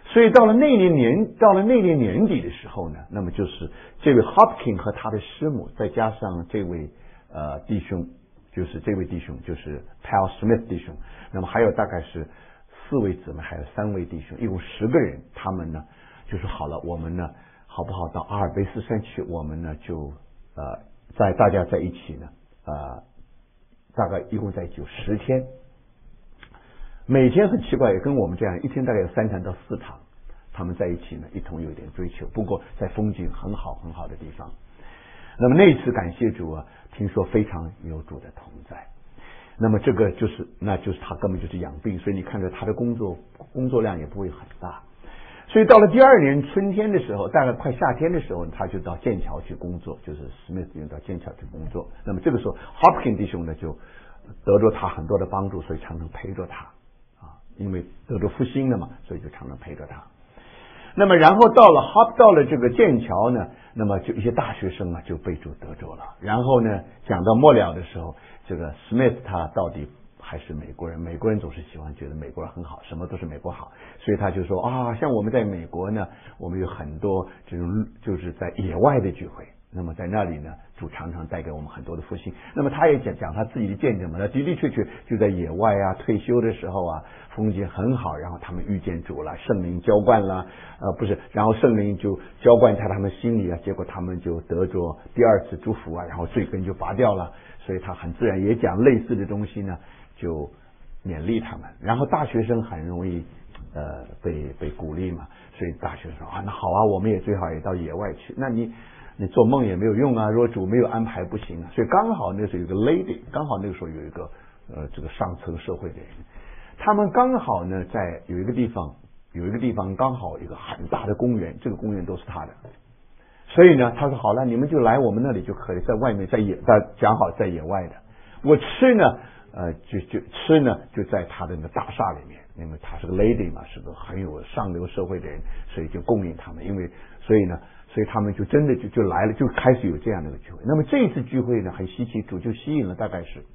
所以到了那年年底的时候呢，那么就是这位 Hopkins 和他的师母，再加上这位弟兄，就是这位弟兄就是 Pal Smith 弟兄，那么还有大概是4位姊妹，还有3位弟兄，一共10个人。他们呢就说好了，我们呢好不好到阿尔卑斯山去？我们呢就大家在一起呢大概一共在一起有10天。每天很奇怪，也跟我们这样，一天大概有3堂到4堂，他们在一起呢，一同有点追求。不过在风景很好的地方。那么那一次感谢主啊，听说非常有主的同在。那么这个那就是他根本就是养病，所以你看着他的工作量也不会很大。所以到了第2年春天的时候，大概快夏天的时候，他就到剑桥去工作，就是 Smith 到剑桥去工作。那么这个时候 Hopkins 弟兄呢就得着他很多的帮助，所以常常陪着他。因为得着复兴了嘛，所以就常常陪着他。那么然后到了这个剑桥呢，那么就一些大学生啊就被主得着了。然后呢，讲到末了的时候，这个 Smith 他到底还是美国人，美国人总是喜欢觉得美国人很好，什么都是美国好，所以他就说像我们在美国呢，我们有很多这种就是在野外的聚会。那么在那里呢，主常常带给我们很多的复兴。那么他也讲他自己的见证嘛，那的确就在野外啊，退休的时候啊，风景很好，然后他们遇见主了，圣灵浇灌了，然后圣灵就浇灌在他们心里啊，结果他们就得着第2次祝福啊，然后罪根就拔掉了，所以他很自然也讲类似的东西呢，就勉励他们。然后大学生很容易被鼓励嘛，所以大学生说那好啊，我们也最好也到野外去。那你做梦也没有用啊，如果主没有安排不行啊。所以刚好那时候有个 lady， 刚好那个时候有一个这个上层社会的人，他们刚好呢在有一个地方刚好有一个很大的公园，这个公园都是他的。所以呢他说好了，你们就来我们那里就可以，在外面讲好在野外的。我吃呢就在他的那个大厦里面，因为他是个 lady 嘛，是个很有上流社会的人，所以就供应他们。所以他们就真的就来了，就开始有这样的一个聚会。那么这一次聚会呢很稀奇，主就吸引了大概是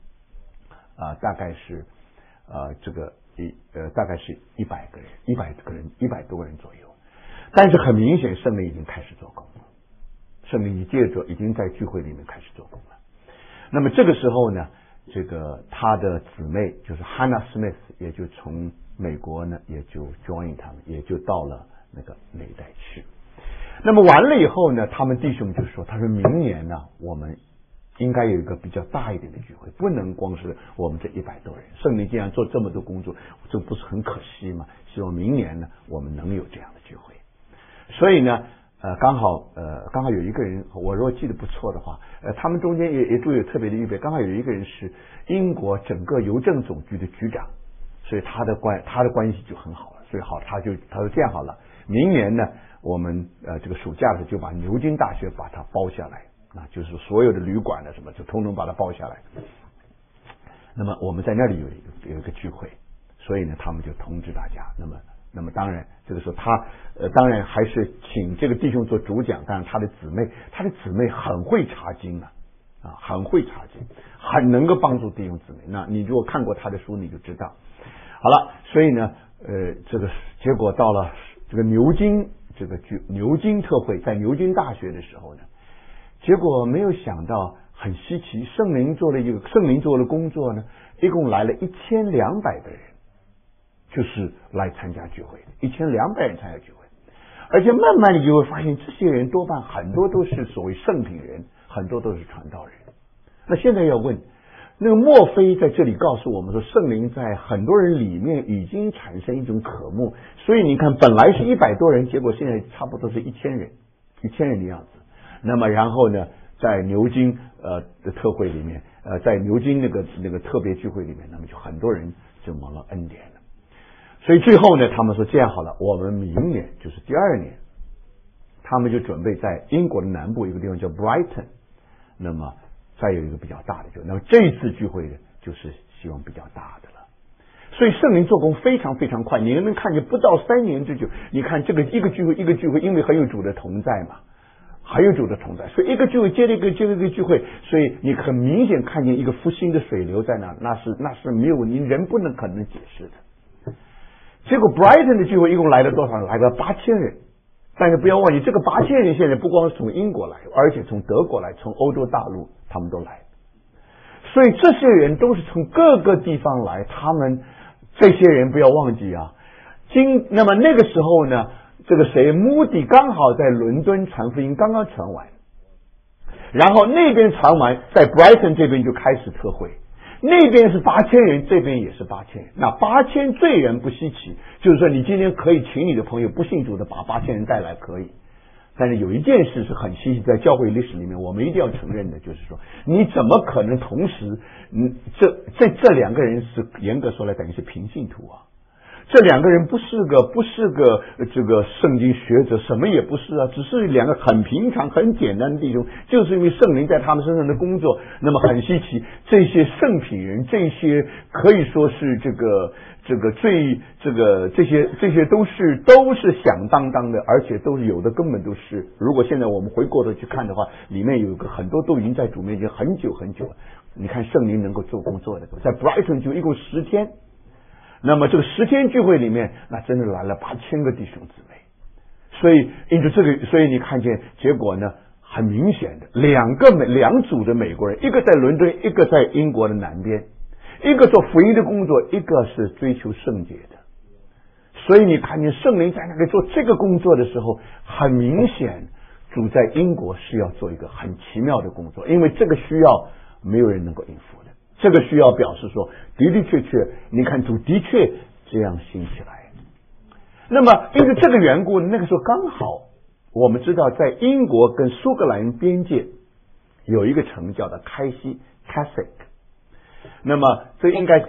100个人，100多个人左右。但是很明显圣灵已经开始做工了，圣灵已经在聚会里面开始做工了。那么这个时候呢，这个他的姊妹就是 Hannah Smith 也就从美国呢也就 join 他们，也就到了那一带去。那么完了以后呢，他们弟兄就说，他说明年呢我们应该有一个比较大一点的聚会，不能光是我们这100多人。圣灵既然做这么多工作，这不是很可惜吗？希望明年呢我们能有这样的聚会。所以呢刚好有一个人，我如果记得不错的话，他们中间也都有特别的预备，刚好有一个人是英国整个邮政总局的局长，所以他的关系就很好了。所以他说这样好了，明年呢我们这个暑假的时候就把牛津大学把它包下来，就是所有的旅馆的什么就通通把它包下来。那么我们在那里有一个聚会，所以呢他们就通知大家。那么当然这个时候他当然还是请这个弟兄做主讲，但是他的姊妹很会查经很会查经，很能够帮助弟兄姊妹。那你如果看过他的书你就知道。好了，所以呢这个结果到了这个牛津特会，在牛津大学的时候呢，结果没有想到很稀奇，圣灵做了工作呢，一共来了1200个人，就是来参加聚会的，1200人参加聚会。而且慢慢你就会发现，这些人多半很多都是所谓圣品人，很多都是传道人。那现在要问，那个莫非在这里告诉我们说，圣灵在很多人里面已经产生一种渴慕，所以你看本来是100多人，结果现在差不多是1000人的样子。那么然后呢在牛津的特会里面在牛津那个特别聚会里面，那么就很多人就蒙了恩典了。所以最后呢他们说这样好了，我们明年就是第2年，他们就准备在英国的南部一个地方叫 Brighton， 那么再有一个比较大的聚会。那么这一次聚会呢就是希望比较大的了。所以圣灵做工非常非常快，你能看见不到3年之久，你看这个一个聚会，因为很有主的同在嘛，所以一个聚会接着一个聚会，所以你很明显看见一个复兴的水流在那是没有你人不能可能解释的。 结果 Brighton 的聚会一共来了多少人？来了8000人。但是不要忘记，这个8000人现在不光是从英国来，而且从德国来，从欧洲大陆他们都来。所以这些人都是从各个地方来，他们这些人不要忘记啊。那么那个时候呢，这个谁Moody刚好在伦敦传福音刚刚传完，然后那边传完，在 Brighton 这边就开始特会。那边是8000人，这边也是8000人。那8000罪人不稀奇，就是说你今天可以请你的朋友不信主的把8000人带来可以。但是有一件事是很稀奇，在教会历史里面我们一定要承认的，就是说你怎么可能同时这两个人是严格说来等于是平信徒啊。这两个人不是个这个圣经学者，什么也不是啊，只是两个很平常很简单的弟兄，就是因为圣灵在他们身上的工作，那么很稀奇。这些圣品人，这些可以说是这些都是响当当的，而且都是有的根本都是，如果现在我们回过头去看的话，里面有个很多都已经在主面前很久很久了。你看圣灵能够做工作的，在 Brighton 就一共10天。那么这个10天聚会里面，那真的来了8000个弟兄姊妹，所以因此所以你看见结果呢，很明显的两组的美国人，一个在伦敦，一个在英国的南边，一个做福音的工作，一个是追求圣洁的。所以你看见圣灵在那里做这个工作的时候，很明显主在英国是要做一个很奇妙的工作，因为这个需要没有人能够应付的。这个需要表示说，的确，你看主的确这样兴起来。那么因为这个缘故，那个时候刚好我们知道，在英国跟苏格兰边界有一个城叫做开西 Keswick。那么这应该是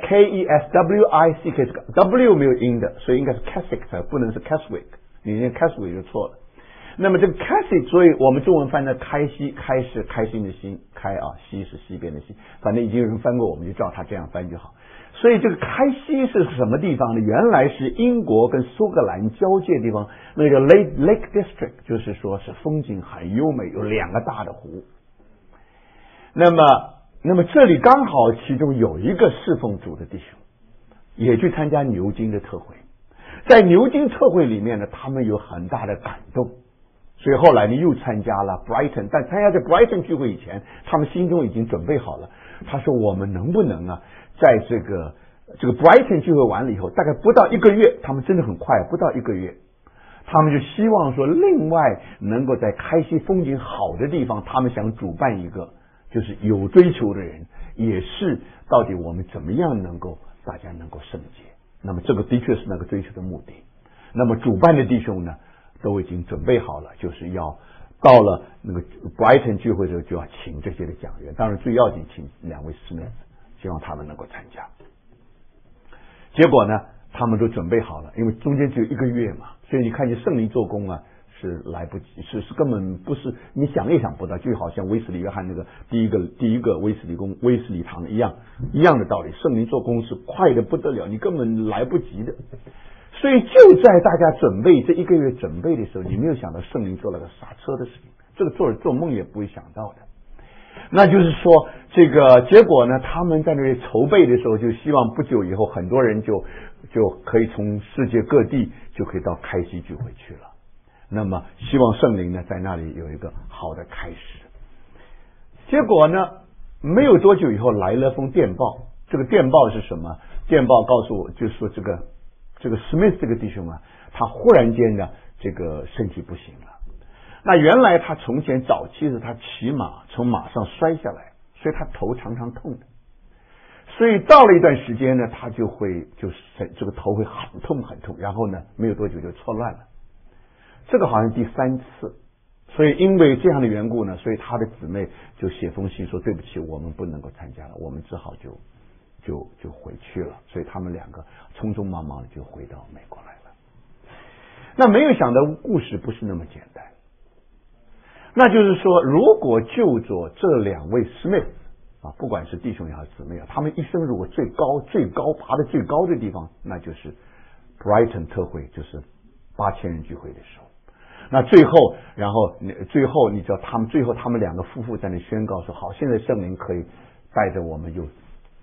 Keswick，W 没有音的，所以应该是 Keswick， 不能是 Keswick， 你念 Keswick 就错了。那么这个 Keswick， 所以我们中文翻的开西，开是开心的心，开啊，西是西边的西，反正已经有人翻过，我们就照他这样翻就好。所以这个开西是什么地方呢？原来是英国跟苏格兰交界的地方，那个叫 Lake District， 就是说是风景很优美，有2个大的湖。那么这里刚好其中有一个侍奉主的弟兄，也去参加牛津的特会。在牛津特会里面呢，他们有很大的感动。所以后来呢，又参加了 Brighton， 但参加这 Brighton 聚会以前，他们心中已经准备好了。他说：“我们能不能啊，在这个 Brighton 聚会完了以后，大概不到1个月，他们真的很快，不到1个月，他们就希望说，另外能够在开西风景好的地方，他们想主办一个，就是有追求的人，也是到底我们怎么样能够大家能够圣洁。那么这个的确是那个追求的目的。那么主办的弟兄呢？”都已经准备好了，就是要到了那个 Brighton 聚会的时候，就要请这些的讲员。当然最要紧请2位师妹，希望他们能够参加。结果呢，他们都准备好了，因为中间只有1个月嘛，所以你看见圣灵做工啊，是来不及，是根本不是你想也想不到，就好像威斯理约翰那个第一个威斯理堂一样的道理，圣灵做工是快的不得了，你根本来不及的。所以就在大家准备这1个月准备的时候，你没有想到圣灵做了个刹车的事情，这个做梦也不会想到的。那就是说，这个结果呢，他们在那里筹备的时候，就希望不久以后很多人就可以从世界各地就可以到开西聚会去了。那么希望圣灵呢在那里有一个好的开始。结果呢，没有多久以后来了封电报，这个电报是什么？电报告诉我，就是说这个Smith 这个弟兄啊，他忽然间呢，这个身体不行了。那原来他从前早期是他骑马从马上摔下来，所以他头常常痛的。所以到了一段时间呢，他这个头会很痛很痛，然后呢，没有多久就错乱了。这个好像第3次，所以因为这样的缘故呢，所以他的姊妹就写封信说：“对不起，我们不能够参加了，我们只好就回去了。”所以他们2个匆匆忙忙的就回到美国来了。那没有想到故事不是那么简单。那就是说，如果就着这2位 Smith 啊，不管是弟兄也好姊妹啊，他们一生如果最高爬得最高的地方，那就是 Brighton 特会，就是8000人聚会的时候。那最后你知道他们2个夫妇在那宣告说：“好，现在圣灵可以带着我们又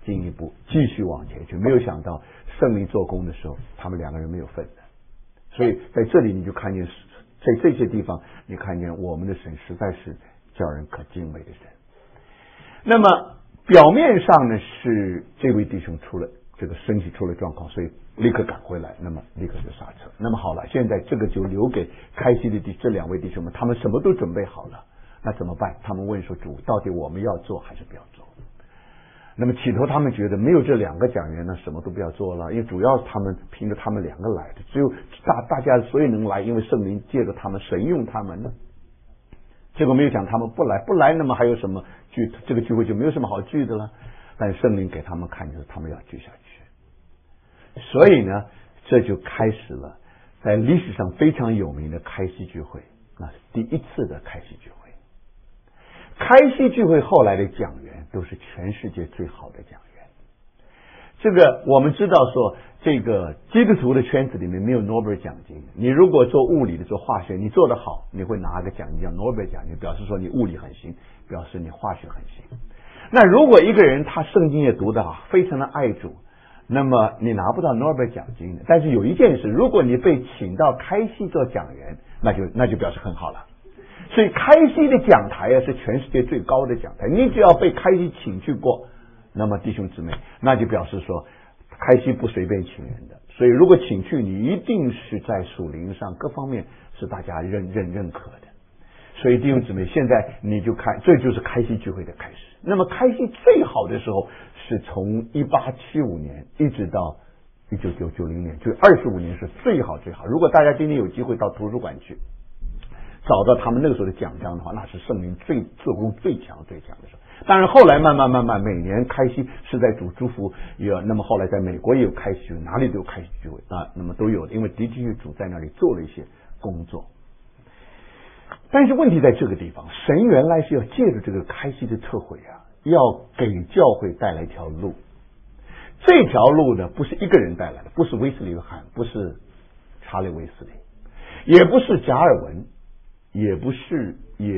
进一步继续往前去。没有想到圣灵做工的时候，他们两个人没有分的。所以在这里你就看见，在这些地方你看见我们的神实在是叫人可敬畏的神。那么表面上呢是这位弟兄出了这个身体出了状况，所以立刻赶回来，那么立刻就刹车。那么好了，现在这个就留给开西的这两位弟兄们，他们什么都准备好了，那怎么办？他们问说，主，到底我们要做还是不要做？那么起头他们觉得没有这两个讲员呢，什么都不要做了，因为主要是他们凭着他们两个来的，只有大家所以能来，因为圣灵借着他们神用他们呢。结果没有讲他们不来，那么还有什么聚？这个聚会就没有什么好聚的了。但是圣灵给他们看，就是他们要聚下去。所以呢，这就开始了在历史上非常有名的开西聚会，那是第一次的开西聚会。开西聚会后来的讲员都是全世界最好的讲员。这个我们知道说，这个基督徒的圈子里面没有诺贝尔奖金。你如果做物理的、做化学，你做得好，你会拿个奖金叫诺贝尔奖金，表示说你物理很行，表示你化学很行。那如果一个人他圣经也读得好，非常的爱主，那么你拿不到诺贝尔奖金的。但是有一件事，如果你被请到开西做讲员，那就表示很好了。所以开西的讲台啊是全世界最高的讲台，你只要被开西请去过，那么弟兄姊妹，那就表示说开西不随便请人的。所以如果请去，你一定是在属灵上各方面是大家认可的。所以弟兄姊妹，现在你就看，这就是开西聚会的开始。那么开西最好的时候是从1875年一直到1990年，就25年是最好。如果大家今天有机会到图书馆去找到他们那个时候的奖章的话，那是圣灵做工最强的时候。当然后来慢慢每年开西是在主祝福，那么后来在美国也有开西聚会，哪里都有开西聚会啊，那么都有的，因为的确主在那里做了一些工作。但是问题在这个地方，神原来是要借着这个开西的特会啊，要给教会带来一条路。这条路呢，不是一个人带来的，不是威斯利约翰，不是查理威斯利，也不是加尔文，也不是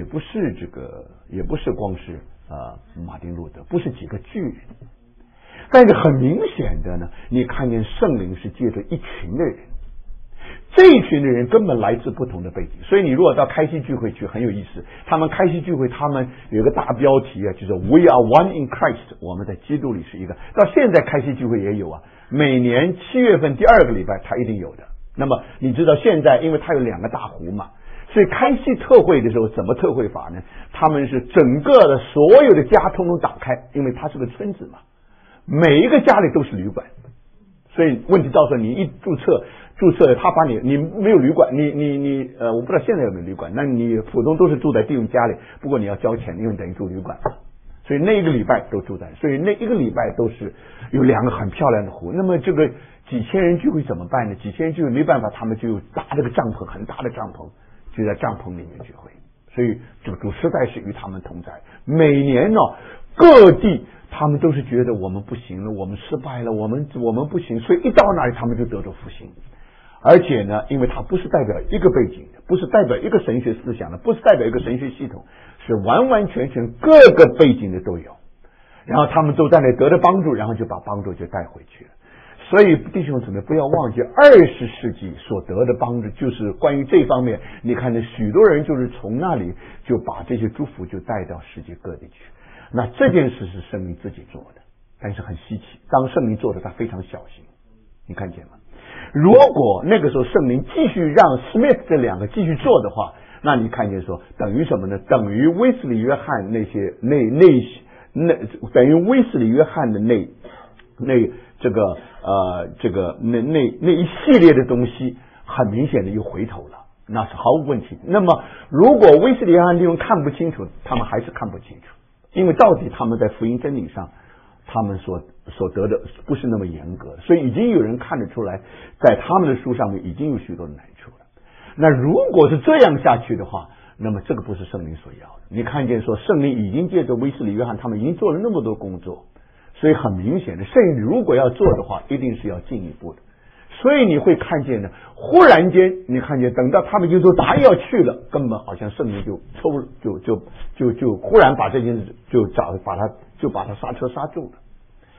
光是马丁路德，不是几个巨人。但是很明显的呢，你看见圣灵是借着一群的人，这一群的人根本来自不同的背景。所以你如果到开西聚会去，很有意思，他们开西聚会他们有个大标题啊，就是 We are one in Christ， 我们在基督里是一个。到现在开西聚会也有啊，每年7月份第2个礼拜它一定有的。那么你知道现在因为它有2个大湖嘛，所以开西特会的时候怎么特会法呢？他们是整个的所有的家通通打开，因为它是个村子嘛，每一个家里都是旅馆。所以问题到时候你一注册他把你没有旅馆，你我不知道现在有没有旅馆，那你普通都是住在弟兄家里，不过你要交钱，因为等于住旅馆嘛。所以那一个礼拜都住在，所以那一个礼拜都是有2个很漂亮的湖。那么这个几千人聚会怎么办呢？几千人聚会没办法，他们就搭这个帐篷，很大的帐篷，就在帐篷里面聚会。所以这个主实在是与他们同在。每年呢，各地他们都是觉得我们不行了，我们失败了，我们不行，所以一到那里他们就得着复兴。而且呢，因为它不是代表一个背景的，不是代表一个神学思想的，不是代表一个神学系统，是完完全全各个背景的都有。然后他们都在那得到帮助，然后就把帮助就带回去了。所以弟兄姊妹不要忘记，20世纪所得的帮助就是关于这方面。你看呢，许多人就是从那里就把这些祝福就带到世界各地去。那这件事是圣灵自己做的，但是很稀奇。当圣灵做的，他非常小心。你看见吗？如果那个时候圣灵继续让 Smith 这2个继续做的话，那你看见说等于什么呢？等于威斯利约翰那等于威斯利约翰的那一系列的东西，很明显的又回头了，那是毫无问题。那么如果威斯利约翰利用看不清楚，他们还是看不清楚，因为到底他们在福音真理上他们所得的不是那么严格，所以已经有人看得出来，在他们的书上面已经有许多的难处了。那如果是这样下去的话，那么这个不是圣灵所要的。你看见说圣灵已经借着威斯利约翰他们已经做了那么多工作，所以很明显的，圣灵如果要做的话，一定是要进一步的。所以你会看见呢，忽然间你看见等到他们就说答应要去了，根本好像圣灵就忽然把这件事把它刹车刹住了。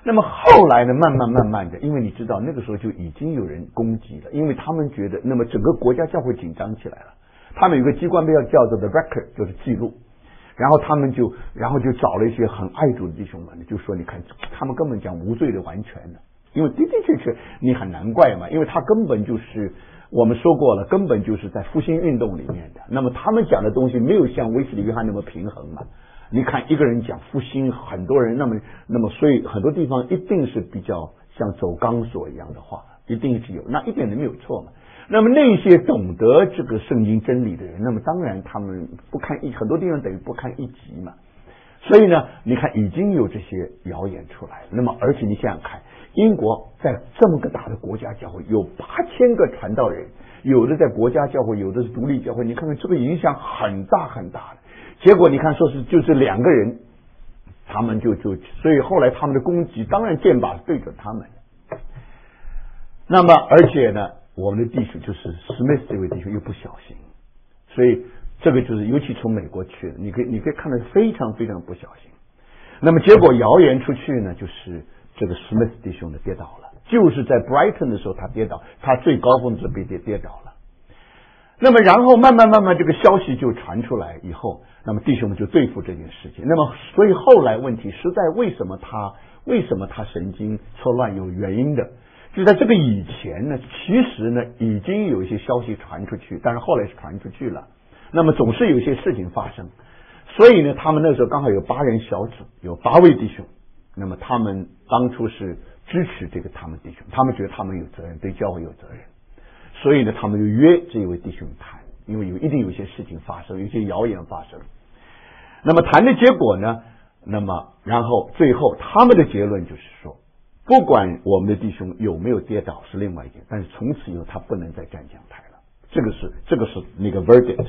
那么后来呢，慢慢的，因为你知道那个时候就已经有人攻击了，因为他们觉得，那么整个国家教会紧张起来了。他们有个机关被叫做 The Record， 就是记录。然后他们就找了一些很爱主的弟兄们，就说你看他们根本讲无罪的完全的，因为的确你很难怪嘛，因为他根本就是我们说过了，根本就是在复兴运动里面的。那么他们讲的东西没有像威斯理约翰那么平衡嘛。你看一个人讲复兴，很多人那么所以很多地方一定是比较像走钢索一样的话，一定是有，那一点都没有错嘛。那么那些懂得这个圣经真理的人，那么当然他们很多地方等于不堪一击嘛。所以呢，你看已经有这些谣言出来了。那么而且你想想看，英国在这么个大的国家教会有8000个传道人，有的在国家教会，有的是独立教会，你看看这个影响很大很大的。结果你看说是就是2个人，他们所以后来他们的攻击当然箭靶对准他们。那么而且呢，我们的弟兄就是史密斯这位弟兄又不小心，所以这个就是尤其从美国去的，你可以看得非常非常不小心。那么结果谣言出去呢，就是这个史密斯弟兄的跌倒了，就是在 Brighton 的时候他跌倒，他最高峰就被跌倒了。那么然后慢慢这个消息就传出来以后，那么弟兄们就对付这件事情。那么所以后来问题实在为什么他神经错乱有原因的，就在这个以前呢，其实呢已经有一些消息传出去，但是后来是传出去了。那么总是有一些事情发生，所以呢他们那时候刚好有8人小组，有8位弟兄。那么他们当初是支持这个他们弟兄，他们觉得他们有责任，对教会有责任。所以呢，他们就约这一位弟兄谈，因为一定有一些事情发生，有一些谣言发生。那么谈的结果呢，那么然后最后他们的结论就是说，不管我们的弟兄有没有跌倒是另外一件，但是从此以后他不能再站讲台了。这个是那个 verdict。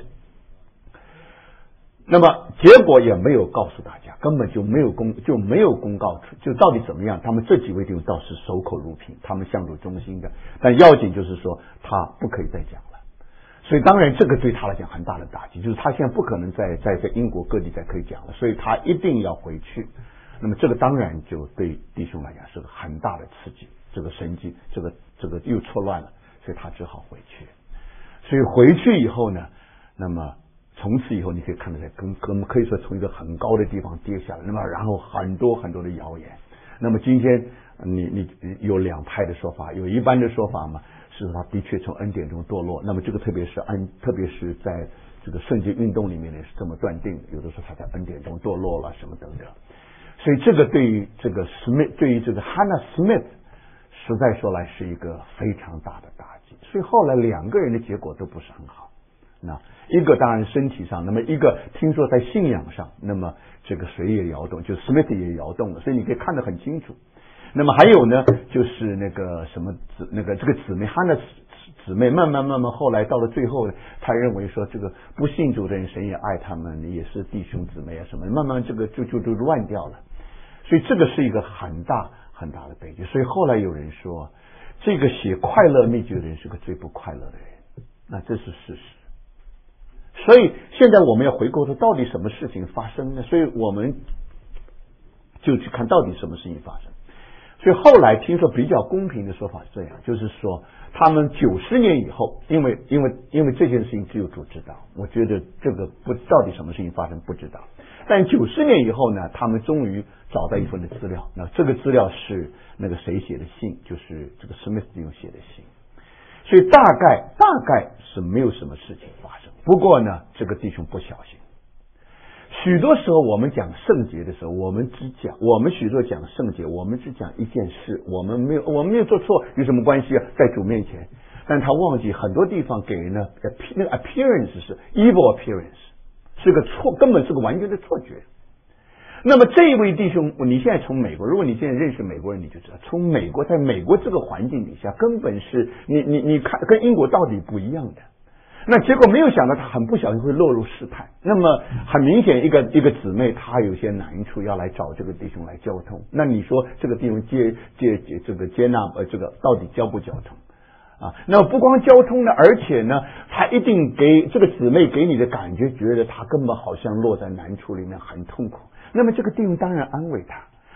那么结果也没有告诉大家，根本就没有公告出，就到底怎么样。他们这几位弟兄倒是守口如瓶，他们向主忠心的，但要紧就是说他不可以再讲了。所以当然这个对他来讲很大的打击，就是他现在不可能在英国各地再可以讲了，所以他一定要回去。那么这个当然就对弟兄来讲是个很大的刺激，这个神经这个又错乱了，所以他只好回去。所以回去以后呢，那么从此以后你可以看得出来，可以说从一个很高的地方跌下来，那么然后很多的谣言。那么今天你有2派的说法，有一般的说法嘛，是他的确从恩典中堕落。那么这个特别是在这个圣洁运动里面呢是这么断定的，有的时候他在恩典中堕落了什么等等。所以这个对于这个 Smith， 对于这个 Hannah Smith， 实在说来是一个非常大的打击。所以后来2个人的结果都不是很好。那一个当然身体上，那么一个听说在信仰上，那么这个谁也摇动，就 Smith 也摇动了，所以你可以看得很清楚。那么还有呢，就是那个什么这个姊妹哈娜姊妹，慢慢后来到了最后，他认为说这个不信主的人神也爱他们，也是弟兄姊妹啊什么，慢慢这个就乱掉了。所以这个是一个很大的悲剧。所以后来有人说，这个写快乐秘诀的人是个最不快乐的人，那这是事实。所以现在我们要回过头，到底什么事情发生呢？所以我们就去看到底什么事情发生。所以后来听说比较公平的说法是这样，就是说他们90年以后，因为这件事情只有主知道，我觉得这个到底什么事情发生不知道。但90年以后呢，他们终于找到一份的资料，那这个资料是那个谁写的信，就是这个史密斯弟兄写的信。所以大概是没有什么事情发生。不过呢，这个弟兄不小心。许多时候我们讲圣洁的时候，我们许多讲圣洁，我们只讲一件事，我们没有做错，有什么关系啊？在主面前，但他忘记很多地方给人呢，那个 appearance 是 evil appearance， 是个错，根本是个完全的错觉。那么这一位弟兄，你现在从美国，如果你现在认识美国人，你就知道，从美国，在美国这个环境底下，根本是你看跟英国到底不一样的。那结果没有想到他很不小心会落入试探。那么很明显，一个姊妹她有些难处，要来找这个弟兄来交通。那你说这个弟兄接纳这个到底交不交通啊？那么不光交通呢，而且呢，他一定给这个姊妹给你的感觉，觉得他根本好像落在难处里面，很痛苦。那么这个弟兄当然安慰他，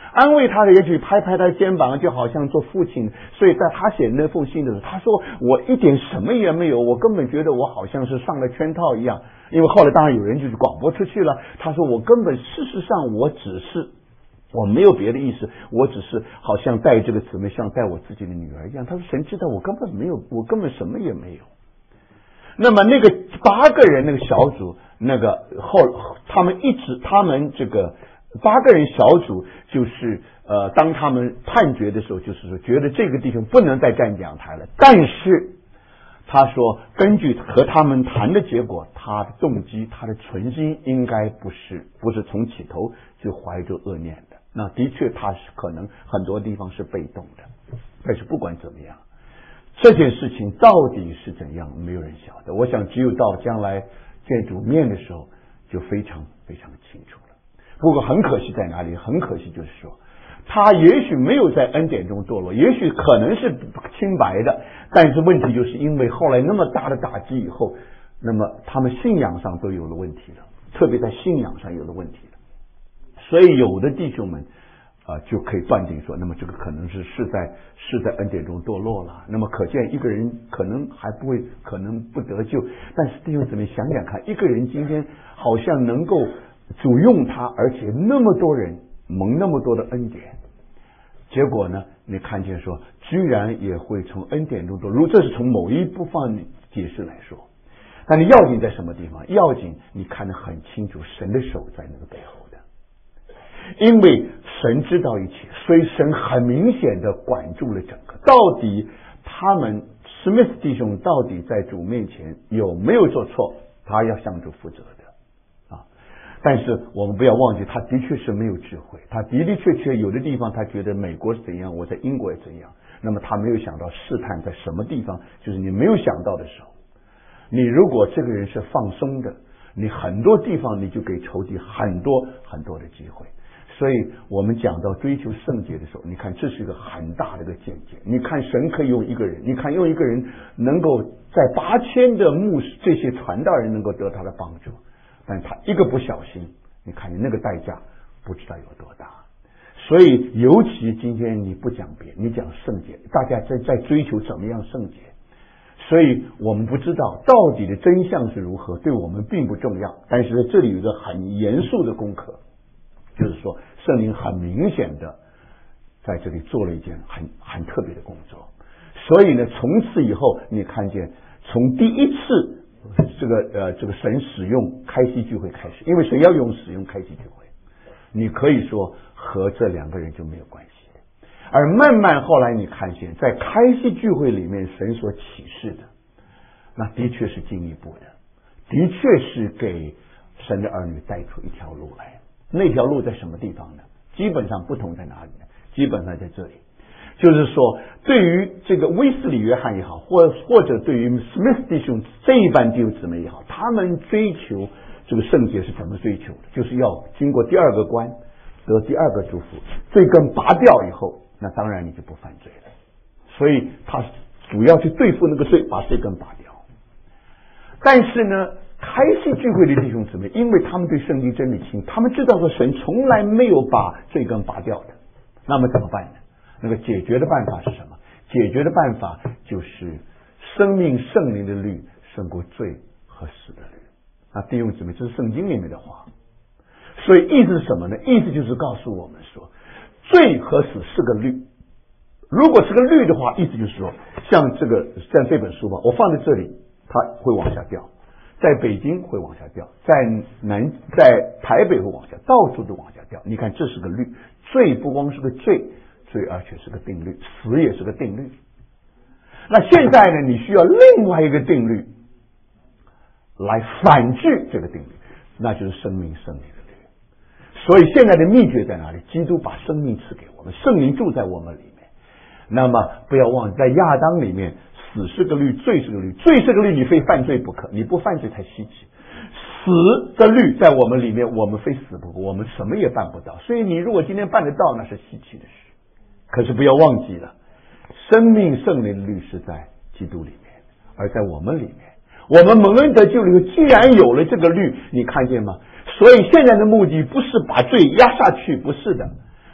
安慰他的也许拍拍他肩膀，就好像做父亲。所以在他写那封信的时候，他说我一点什么也没有，我根本觉得我好像是上了圈套一样。因为后来当然有人就是广播出去了，他说我根本事实上我没有别的意思，我只是好像带这个姊妹像带我自己的女儿一样。他说神知道我根本什么也没有。那么那个8个人那个小组，那个他们这个8个人小组就是当他们判决的时候，就是说觉得这个弟兄不能再站讲台了。但是他说根据和他们谈的结果，他的动机他的存心应该不是从起头就怀着恶念的。那的确他是可能很多地方是被动的，但是不管怎么样，这件事情到底是怎样，没有人晓得。我想只有到将来见主面的时候，就非常非常清楚了。不过很可惜在哪里？很可惜就是说，他也许没有在恩典中堕落，也许可能是清白的，但是问题就是因为后来那么大的打击以后，那么他们信仰上都有了问题了，特别在信仰上有了问题了。所以有的弟兄们就可以断定说，那么这个可能是在恩典中堕落了。那么可见一个人可能不得救。但是弟兄姊妹想想看，一个人今天好像能够主用他，而且那么多人蒙那么多的恩典，结果呢，你看见说居然也会从恩典中堕落。这是从某一部分解释来说，但是要紧在什么地方？要紧你看得很清楚，神的手在那个背后的。因为神知道一切，所以神很明显的管住了整个。到底他们史密斯弟兄到底在主面前有没有做错，他要向主负责的啊。但是我们不要忘记，他的确是没有智慧，他的的确确有的地方他觉得美国是怎样，我在英国也怎样。那么他没有想到试探在什么地方，就是你没有想到的时候，你如果这个人是放松的，你很多地方你就给仇敌很多很多的机会。所以我们讲到追求圣洁的时候，你看这是一个很大的一个见解。你看神可以用一个人，你看用一个人能够在8000的牧师这些传道人能够得他的帮助，但他一个不小心，你看你那个代价不知道有多大。所以尤其今天你不讲别，你讲圣洁，大家在追求怎么样圣洁，所以我们不知道到底的真相是如何，对我们并不重要。但是在这里有一个很严肃的功课，就是说圣灵很明显的在这里做了一件很特别的工作。所以呢，从此以后你看见从第一次这个神使用开禧聚会开始，因为神要使用开禧聚会，你可以说和这2个人就没有关系。而慢慢后来你看见在开禧聚会里面神所启示的，那的确是进一步的，的确是给神的儿女带出一条路来。那条路在什么地方呢？基本上不同在哪里呢？基本上在这里，就是说对于这个威斯理约翰也好，或者对于史密斯弟兄这一班弟兄姊妹也好，他们追求这个圣洁是怎么追求的？就是要经过第2个关，得第2个祝福，罪根拔掉以后，那当然你就不犯罪了。所以他主要去对付那个罪，把罪根拔掉。但是呢，开禧聚会的弟兄姊妹，因为他们对圣经真理清，他们知道说神从来没有把罪根拔掉的，那么怎么办呢？那个解决的办法是什么？解决的办法就是生命圣灵的律胜过罪和死的律。啊，弟兄姊妹，这是圣经里面的话。所以意思是什么呢？意思就是告诉我们说，罪和死是个律。如果是个律的话，意思就是说，像这本书吧，我放在这里，它会往下掉。在北京会往下掉，在台北会往下，到处都往下掉。你看这是个律，罪不光是个罪，而且是个定律，死也是个定律。那现在呢，你需要另外一个定律来反制这个定律，那就是生命圣灵的律。所以现在的秘诀在哪里？基督把生命赐给我们，圣灵住在我们里面。那么不要忘记，在亚当里面，死是个律，罪是个律，罪是个律，你非犯罪不可，你不犯罪才稀奇。死的律在我们里面，我们非死不可，我们什么也办不到。所以你如果今天办得到，那是稀奇的事。可是不要忘记了，生命圣灵的律是在基督里面，而在我们里面，我们蒙恩得救了以后，既然有了这个律，你看见吗？所以现在的目的不是把罪压下去，不是的，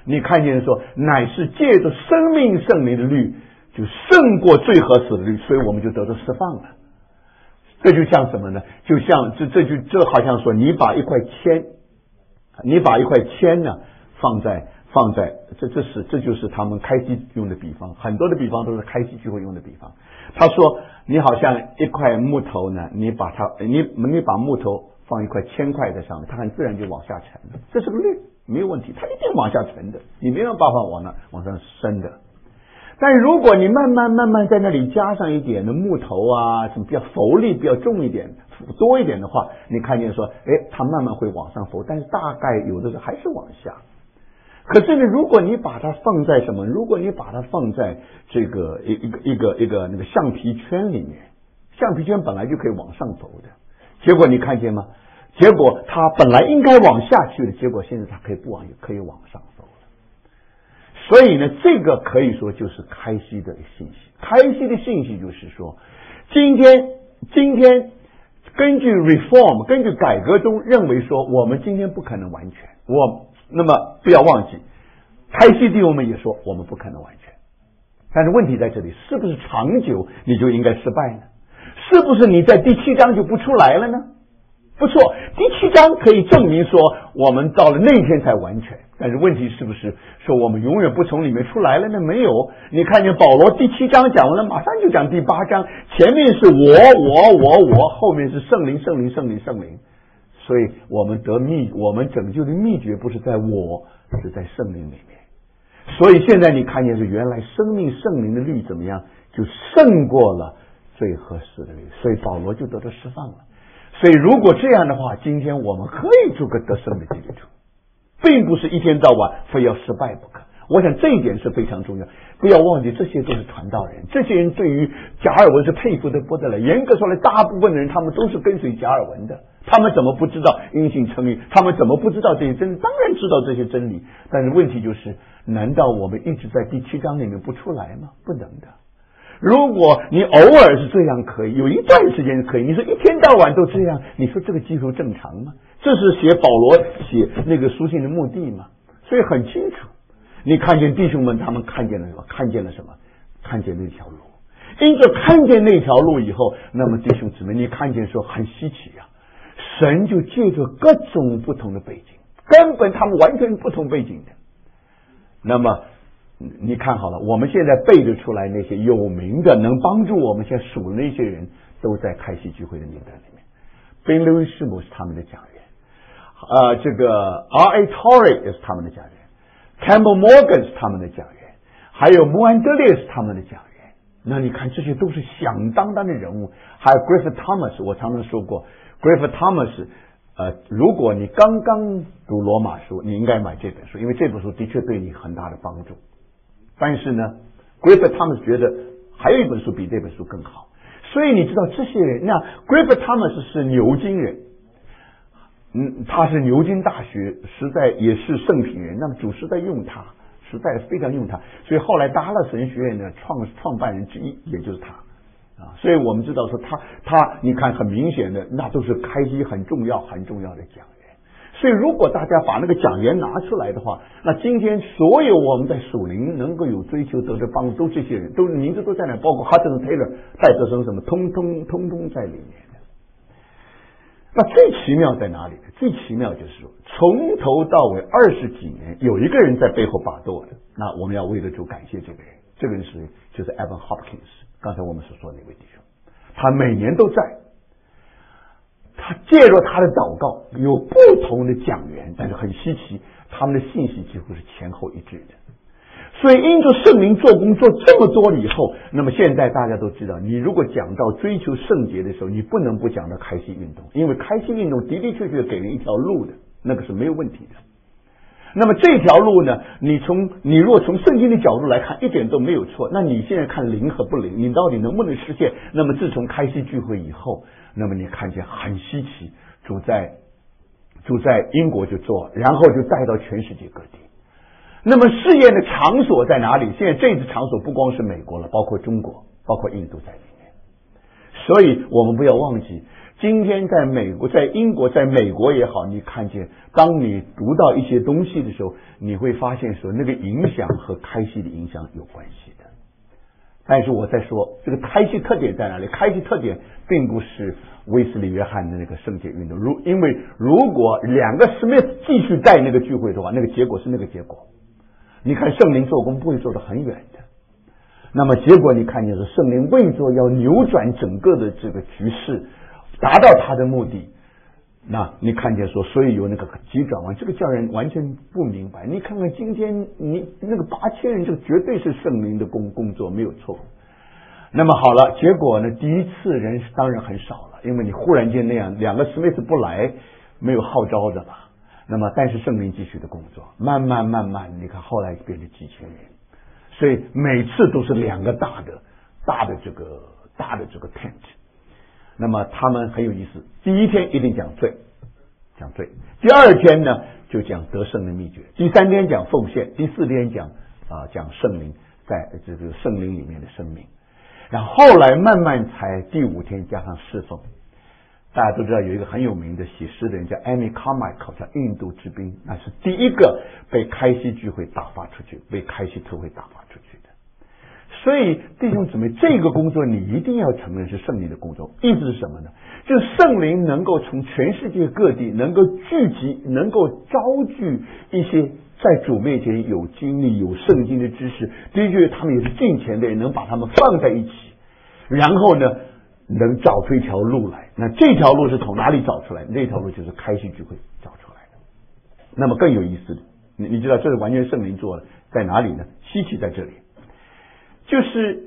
你看见说，乃是借着生命圣灵的律，就胜过罪和死的律，所以我们就得到释放了。这就像什么呢？就像这好像说，你把一块铅呢放在这就是他们开西用的比方，很多的比方都是开西聚会用的比方。他说，你好像一块木头呢，你把木头放一块铅块在上面，它很自然就往下沉了，这是个律，没有问题，它一定往下沉的，你没有办法往上升的。但如果你慢慢在那里加上一点的木头啊，什么比较浮力比较重一点多一点的话，你看见说，它慢慢会往上浮，但是大概有的时候还是往下。可是呢，如果你把它放在什么？如果你把它放在这个一个那个橡皮圈里面，橡皮圈本来就可以往上走的，结果你看见吗？结果它本来应该往下去的，结果现在它可以往上走了。所以呢，这个可以说就是开西的信息。开西的信息就是说，今天根据 reform 根据改革中认为说，我们今天不可能完全，那么不要忘记，开西弟兄们也说我们不可能完全。但是问题在这里，是不是长久你就应该失败呢？是不是你在第7章就不出来了呢？不错，第7章可以证明说我们到了那天才完全。但是问题是不是说我们永远不从里面出来了呢？没有。你看见保罗第7章讲完了，马上就讲第8章，前面是我，后面是圣灵。所以我们拯救的秘诀不是在我，是在圣灵里面。所以现在你看见是原来生命圣灵的律怎么样，就胜过了罪和死的律，所以保罗就得到释放了。所以如果这样的话，今天我们可以做个得胜的基督徒，并不是一天到晚非要失败不可。我想这一点是非常重要，不要忘记这些都是传道人，这些人对于加尔文是佩服的不得了。严格说来，大部分的人他们都是跟随加尔文的，他们怎么不知道因信称义？他们怎么不知道这些真理？当然知道这些真理，但是问题就是，难道我们一直在第7章里面不出来吗？不能的。如果你偶尔是这样可以，有一段时间可以，你说一天到晚都这样，你说这个基督正常吗？这是保罗写那个书信的目的吗？所以很清楚，你看见弟兄们他们看见了什么？看见那条路。因着看见那条路以后，那么弟兄姊妹，你看见说很稀奇啊，神就借着各种不同的背景，根本他们完全不同背景的。那么你看好了，我们现在背得出来那些有名的能帮助我们现在数的那些人，都在开西聚会的名单里面。宾路易士姆是他们的讲员，这个 R.A. Torrey 也是他们的讲员， Campbell Morgan 是他们的讲员，还有穆安德烈是他们的讲员。那你看这些都是响当当的人物。还有 Griffith Thomas， 我常常说过 Griffith Thomas，如果你刚刚读罗马书，你应该买这本书，因为这本书的确对你很大的帮助。但是呢 Griffith Thomas 觉得还有一本书比这本书更好。所以你知道这些人，那 Griffith Thomas 是牛津人，他是牛津大学实在也是圣品人，那么主实在用他，实在非常用他，所以后来达勒神学院的创办人之一也就是他啊。所以我们知道说他你看很明显的，那都是开西很重要的讲员。所以如果大家把那个讲员拿出来的话，那今天所有我们在属灵能够有追求得着帮助，都这些人都名字都在那，包括 Hudson Taylor 戴德生什么通通在里面的。那最奇妙在哪里呢？最奇妙就是说从头到尾20几年有一个人在背后把舵的，那我们要为了主感谢这个人。这个人就是 Evan Hopkins， 刚才我们所说的那位弟兄，他每年都在，他借着他的祷告有不同的讲员，但是很稀奇，他们的信息几乎是前后一致的。所以因着圣灵做工做这么多了以后，那么现在大家都知道，你如果讲到追求圣洁的时候，你不能不讲到开西运动，因为开西运动的确给人一条路的，那个是没有问题的。那么这条路呢，你若从圣经的角度来看，一点都没有错。那你现在看灵和不灵，你到底能不能实现？那么自从开西聚会以后，那么你看见很稀奇，主在英国就做，然后就带到全世界各地。那么试验的场所在哪里？现在这次场所不光是美国了，包括中国，包括印度在里面。所以我们不要忘记， 今天在美国、在英国、在美国也好，你看见当你读到一些东西的时候，你会发现说那个影响和开西的影响有关系的。但是我在说这个开西特点在哪里？开西特点并不是威斯利约翰的那个圣洁运动，因为如果两个 Smith 继续带那个聚会的话，那个结果是那个结果。你看圣灵做工不会做得很远的，那么结果你看见是圣灵为着要扭转整个的这个局势，达到他的目的。那你看见说，所以有那个急转弯，这个叫人完全不明白。你看看今天你那个8000人，这个绝对是圣灵的工作，没有错。那么好了，结果呢，第一次人当然很少了，因为你忽然间那样两个 Smith 不来，没有号召的嘛。那么但是圣灵继续的工作，慢慢，你看后来变成几千人，所以每次都是两个大的这个 tent。那么他们很有意思，第一天一定讲罪，第二天呢就讲得胜的秘诀，第三天讲奉献，第四天讲圣灵在这个圣灵里面的生命，然后后来慢慢才第5天加上侍奉。大家都知道有一个很有名的写诗的人叫 Amy Carmichael， 叫印度之兵，那是第一个被开西聚会打发出去，被开西特会打发出去的。所以弟兄姊妹，这个工作你一定要承认是圣灵的工作。意思是什么呢？就是圣灵能够从全世界各地能够聚集，能够招聚一些在主面前有经历有圣经的知识，的确他们也是敬虔的人，能把他们放在一起，然后呢能找出一条路来。那这条路是从哪里找出来？那条路就是开西聚会找出来的。那么更有意思的，你知道这是完全圣灵做的，在哪里呢？稀奇在这里，就是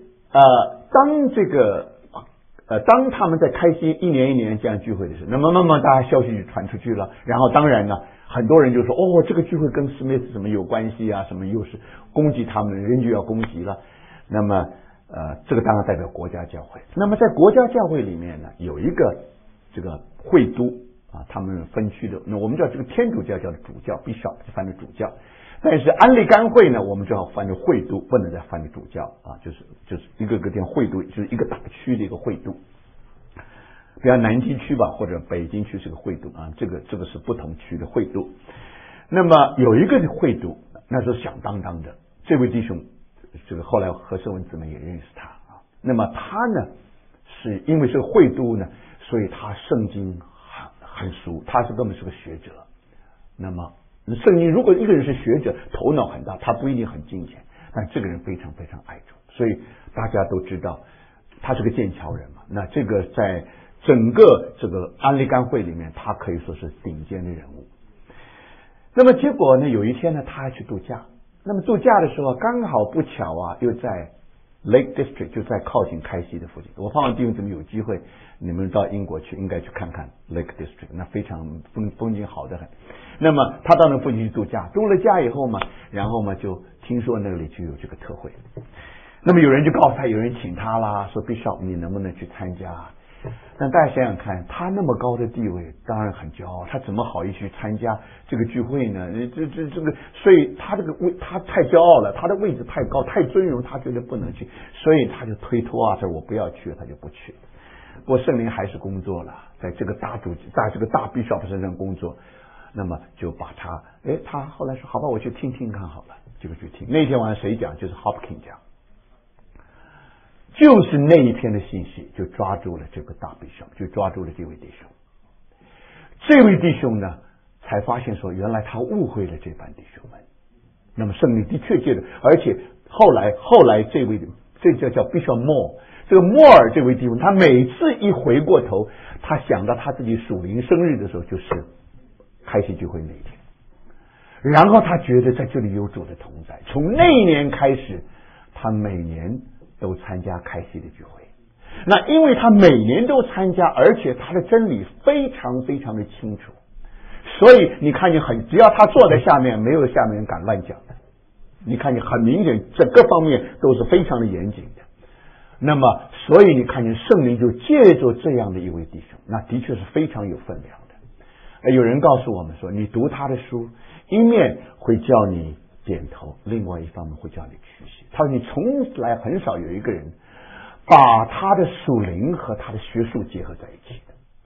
当他们在开西一年一年这样聚会的时候，那么慢慢大家消息就传出去了，然后当然呢很多人就说这个聚会跟史密斯什么有关系啊，什么又是攻击他们，人就要攻击了。那么这个当然代表国家教会。那么在国家教会里面呢，有一个这个会督他们分区的，那我们叫这个天主教叫主教 Bishop 翻成主教，但是安利甘会呢，我们最好翻成会督，不能再翻成主教就是一个地方会督，就是一个大区的一个会督。比方南京区吧，或者北京区是个会督这个是不同区的会督。那么有一个会督，那是响当当的，这位弟兄。这个后来何胜文姊妹也认识他那么他呢是因为是个会督呢，所以他圣经很熟，他根本是个学者。那么圣经如果一个人是学者，头脑很大，他不一定很金钱，但这个人非常非常爱主，所以大家都知道他是个剑桥人嘛。那这个在整个这个安利甘会里面，他可以说是顶尖的人物。那么结果呢，有一天呢，他还去度假。那么度假的时候刚好不巧又在 Lake District， 就在靠近开西的附近。我盼望弟兄姊妹有机会你们到英国去，应该去看看 Lake District， 那非常风景好的很。那么他到那附近去度假，度了假以后嘛，然后嘛就听说那里就有这个特会。那么有人就告诉他，有人请他啦，说 Bishop 你能不能去参加。但大家想想看，他那么高的地位，当然很骄傲，他怎么好意去参加这个聚会呢？这个，所以他这个他太骄傲了，他的位置太高，太尊荣，他觉得不能去，所以他就推脱说我不要去，他就不去。不过圣灵还是工作了，在这个大Bishop 身上工作，那么就把他后来说好吧，我去听听看好了，就去听。那天晚上谁讲？就是 Hopkins 讲。就是那一篇的信息就抓住了这个大弟兄，就抓住了这位弟兄。这位弟兄呢才发现说原来他误会了这班弟兄们。那么圣灵的确借着，而且后来这位叫 Bishop Moore， 这个莫尔这位弟兄，他每次一回过头，他想到他自己属灵生日的时候，就是开西聚会那一天，然后他觉得在这里有主的同在。从那一年开始，他每年都参加开西的聚会。那因为他每年都参加，而且他的真理非常非常的清楚，所以你看见只要他坐在下面，没有下面人敢乱讲的。你看见很明显，这各方面都是非常的严谨的。那么所以你看见圣灵就借着这样的一位弟兄，那的确是非常有分量的。有人告诉我们说，你读他的书，一面会叫你点头，另外一方面会叫你屈膝。他说你从来很少有一个人把他的属灵和他的学术结合在一起的，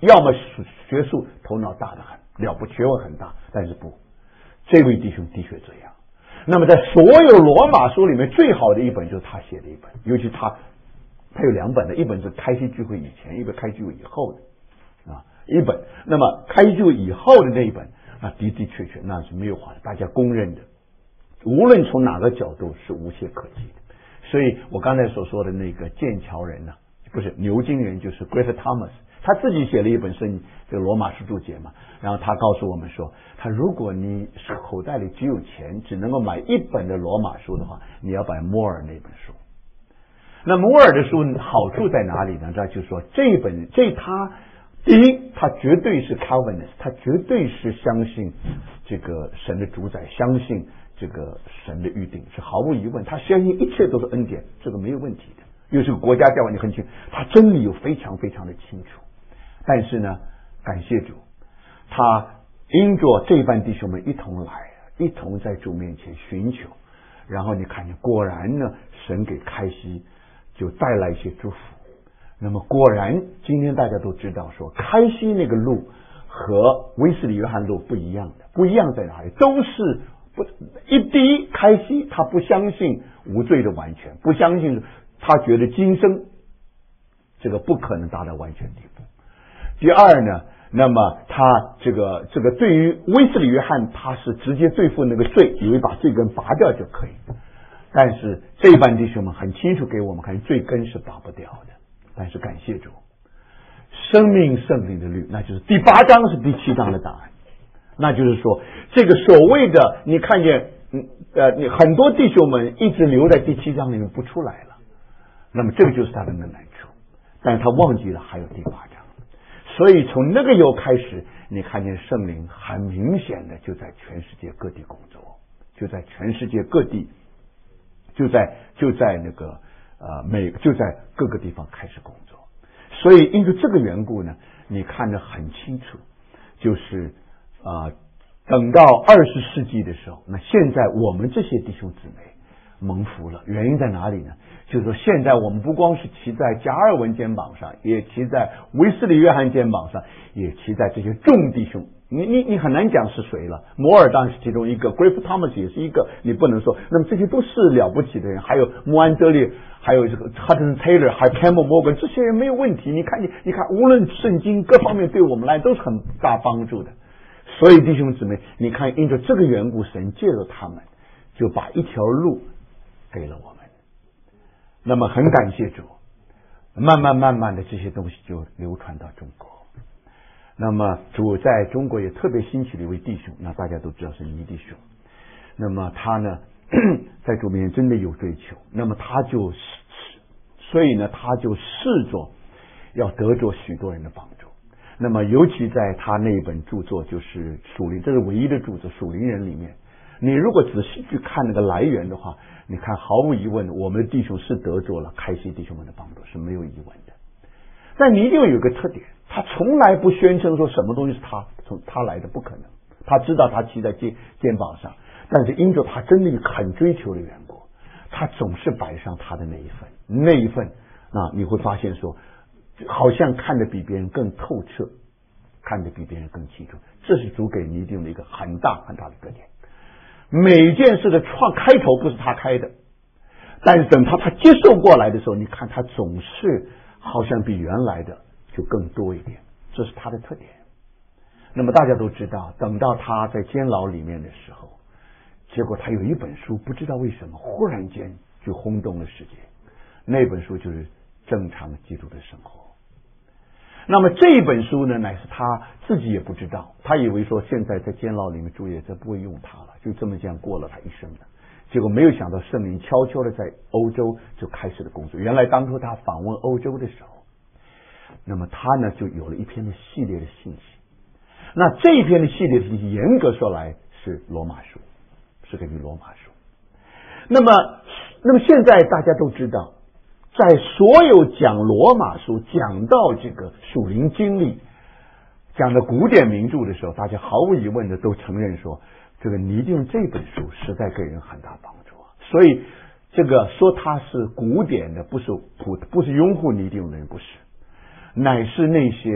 要么学术头脑大得很，了不学问很大，但是不，这位弟兄的确这样。那么在所有罗马书里面最好的一本就是他写的一本，尤其他有2本的，一本是开西聚会以前，一本开西聚会以后的一本。那么开西聚会以后的那一本，的确那是没有话的，大家公认的，无论从哪个角度是无懈可击的。所以我刚才所说的那个剑桥人呢，不是牛津人，就是 Great Thomas， 他自己写了一本圣经，这个罗马书注解嘛。然后他告诉我们说，他如果你口袋里只有钱，只能够买一本的罗马书的话，你要买摩尔那本书。那摩尔的书好处在哪里呢？他就说第一，他绝对是 Calvinist， 他绝对是相信这个神的主宰，相信这个神的预定，是毫无疑问，他相信一切都是恩典，这个没有问题的。又是个国家教会，你很清楚，他真理有非常非常的清楚。但是呢，感谢主，他因着这班弟兄们一同来，一同在主面前寻求，然后你看见果然呢，神给开西就带来一些祝福。那么果然今天大家都知道说，开西那个路和威斯理约翰路不一样的，不一样在哪里？都是第一，开西他不相信无罪的完全，不相信，他觉得今生这个不可能达到完全地步。第二呢，那么他这个对于威斯理约翰，他是直接对付那个罪，以为把罪根拔掉就可以。但是这班弟兄们很清楚给我们看，罪根是拔不掉的。但是感谢主，生命圣灵的律，那就是第8章是第7章的答案。那就是说，这个所谓的你看见你很多弟兄们一直留在第7章里面不出来了，那么这个就是他的难处。但是他忘记了还有第8章，所以从那个以后开始，你看见圣灵很明显的就在全世界各地工作，就在全世界各地，就在那个就在各个地方开始工作。所以因为这个缘故呢，你看得很清楚，就是等到20世纪的时候，那现在我们这些弟兄姊妹蒙福了，原因在哪里呢？就是说现在我们不光是骑在加尔文肩膀上，也骑在威斯理约翰肩膀上，也骑在这些众弟兄。你很难讲是谁了，摩尔当然是其中一个， Great Thomas 也是一个，你不能说，那么这些都是了不起的人，还有穆安德烈，还有这个 Hudson Taylor， 还有 Campbell Morgan， 这些人没有问题。你看无论圣经各方面对我们来都是很大帮助的。所以弟兄姊妹，你看因着这个缘故，神借着他们就把一条路给了我们。那么很感谢主，慢慢的这些东西就流传到中国。那么主在中国也特别兴起的一位弟兄，那大家都知道是倪弟兄。那么他呢在主面前真的有追求，那么所以呢他就试着要得着许多人的帮助。那么尤其在他那一本著作，就是属灵，这是唯一的著作，属灵人里面，你如果仔细去看那个来源的话，你看毫无疑问，我们的弟兄是得着了开西弟兄们的帮助，是没有疑问的。但你一定要有个特点，他从来不宣称说什么东西是从他来的，不可能。他知道他骑在肩膀上，但是因着他真的很追求的缘故，他总是摆上他的那一份，你会发现说，好像看得比别人更透彻，看得比别人更清楚。这是主给你一定的一个很大很大的特点。每件事的开头不是他开的，但是等他接受过来的时候，你看他总是好像比原来的就更多一点，这是他的特点。那么大家都知道，等到他在监牢里面的时候，结果他有一本书，不知道为什么忽然间就轰动了世界，那本书就是正常的基督的生活。那么这一本书呢，乃是他自己也不知道，他以为说现在在监牢里面主也再不会用他了，就这么过了他一生的。结果没有想到圣灵悄悄的在欧洲就开始了工作。原来当初他访问欧洲的时候，那么他呢就有了一篇的系列的信息。那这一篇的系列的信息严格说来是罗马书，是根据罗马书。那么现在大家都知道，在所有讲罗马书讲到这个属灵经历，讲的古典名著的时候，大家毫无疑问的都承认说，这个尼定这本书实在给人很大帮助。所以这个说它是古典的，不是拥护尼定的人，不是，乃是那些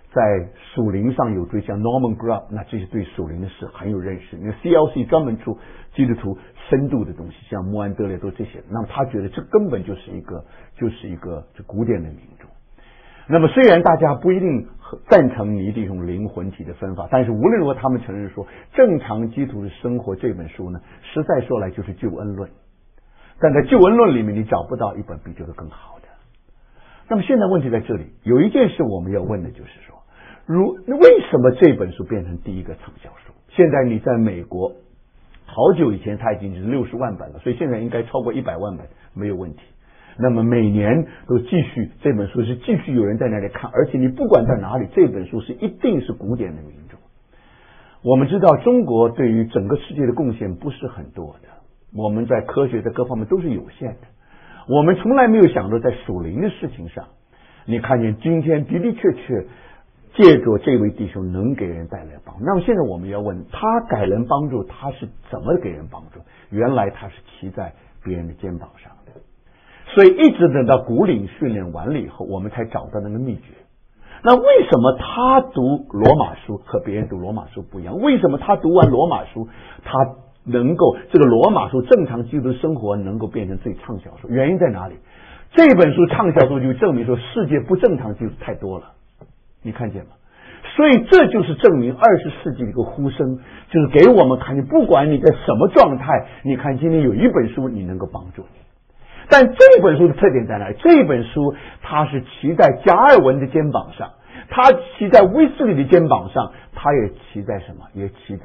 在属灵上有追，像 Norman Grubb， 那这些对属灵的事很有认识。那 CLC 专门出基督徒深度的东西，像穆安德烈都这些。那么他觉得这根本就是一个这古典的民族。那么虽然大家不一定赞成尼弟兄灵魂体的分法，但是无论如何，他们承认说，正常基督徒的生活这本书呢，实在说来就是救恩论。但在救恩论里面，你找不到一本比这个更好的。那么现在问题在这里，有一件事我们要问的就是说，为什么这本书变成第一个畅销书？现在你在美国，好久以前它已经是60万本了，所以现在应该超过100万本没有问题。那么每年都继续，这本书是继续有人在那里看，而且你不管在哪里，这本书是一定是古典的民族。我们知道中国对于整个世界的贡献不是很多的，我们在科学在各方面都是有限的，我们从来没有想到在属灵的事情上，你看见今天的的确确借着这位弟兄能给人带来帮助。那么现在我们要问他给人帮助，他是怎么给人帮助？原来他是骑在别人的肩膀上的。所以一直等到古领训练完了以后，我们才找到那个秘诀。那为什么他读罗马书和别人读罗马书不一样？为什么他读完罗马书，他能够这个罗马书正常基督生活能够变成最畅销书？原因在哪里？这本书畅销书就证明说世界不正常基督太多了，你看见吗？所以这就是证明20世纪的一个呼声，就是给我们看见，不管你在什么状态，你看今天有一本书你能够帮助你。但这本书的特点在哪里？这本书它是骑在加尔文的肩膀上，他骑在威斯利的肩膀上，他也骑在什么？也骑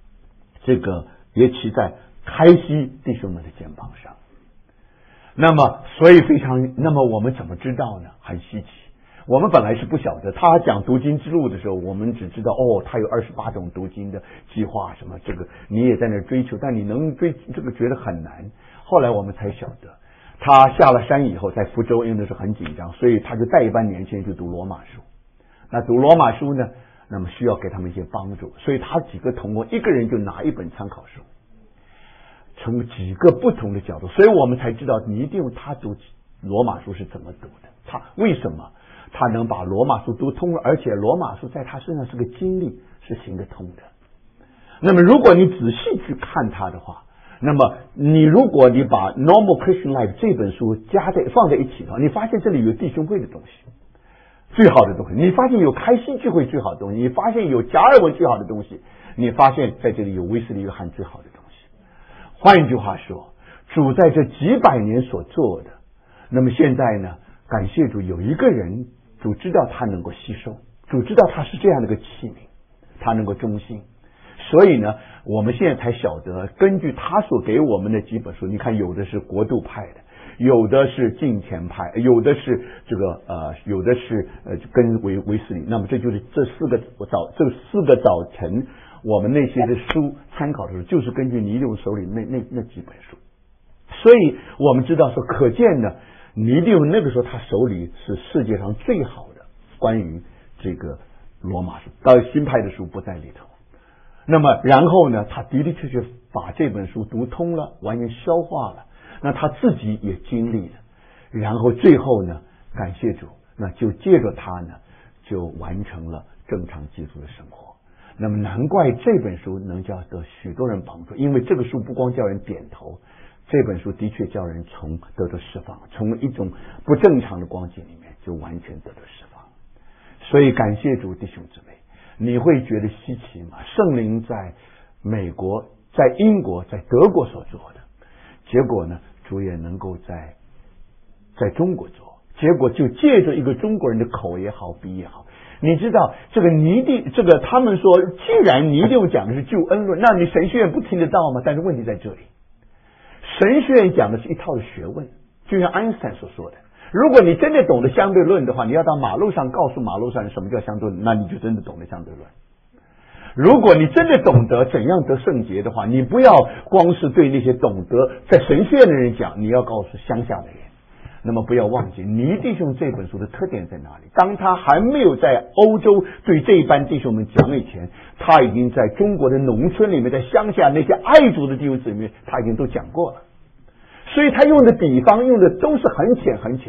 在开西弟兄们的肩膀上。那么所以那么我们怎么知道呢？很稀奇。我们本来是不晓得，他讲读经之路的时候，我们只知道他有28种读经的计划，什么这个你也在那追求，但你能追这个觉得很难。后来我们才晓得，他下了山以后，在福州，因为那时候很紧张，所以他就带一班年轻人去读罗马书。那读罗马书呢，那么需要给他们一些帮助，所以他几个同工一个人就拿一本参考书，从几个不同的角度，所以我们才知道你一定用他读罗马书是怎么读的，他为什么他能把罗马书读通了，而且罗马书在他身上是个经历，是行得通的。那么如果你仔细去看他的话，那么如果你把 Normal Christian Life 这本书放在一起的话，你发现这里有弟兄会的东西，最好的东西，你发现有开西聚会最好的东西，你发现有加尔文最好的东西，你发现在这里有威斯利约翰最好的东西。换一句话说，主在这几百年所做的，那么现在呢，感谢主有一个人，主知道他能够吸收，主知道他是这样的一个器皿，他能够忠心。所以呢，我们现在才晓得，根据他所给我们的几本书，你看有的是国度派的，有的是敬虔派，有的是有的是跟威斯利。那么这就是这四个早晨我们那些的书参考的时候，就是根据尼六手里那几本书。所以我们知道说，可见呢，尼六那个时候他手里是世界上最好的关于这个罗马书，到新派的书不在里头。那么然后呢，他的的确确把这本书读通了，完全消化了，那他自己也经历了，然后最后呢，感谢主，那就借着他呢，就完成了正常基督的生活。那么难怪这本书能叫得许多人帮助，因为这个书不光叫人点头，这本书的确叫人得到释放，从一种不正常的光景里面就完全得到释放。所以感谢主，弟兄姊妹，你会觉得稀奇吗？圣灵在美国、在英国、在德国所做的，结果呢，主也能够在中国做，结果就借着一个中国人的口也好，笔也好。你知道这个他们说，既然尼六讲的是救恩论，那你神学院不听得到吗？但是问题在这里，神学院讲的是一套的学问，就像爱因斯坦所说的，如果你真的懂得相对论的话，你要到马路上告诉马路上什么叫相对论，那你就真的懂得相对论。如果你真的懂得怎样得圣洁的话，你不要光是对那些懂得在神学院的人讲，你要告诉乡下的人。那么不要忘记，尼弟兄这本书的特点在哪里？当他还没有在欧洲对这一班弟兄们讲以前，他已经在中国的农村里面，在乡下那些爱主的弟兄姊妹，他已经都讲过了。所以他用的比方用的都是很浅很浅的，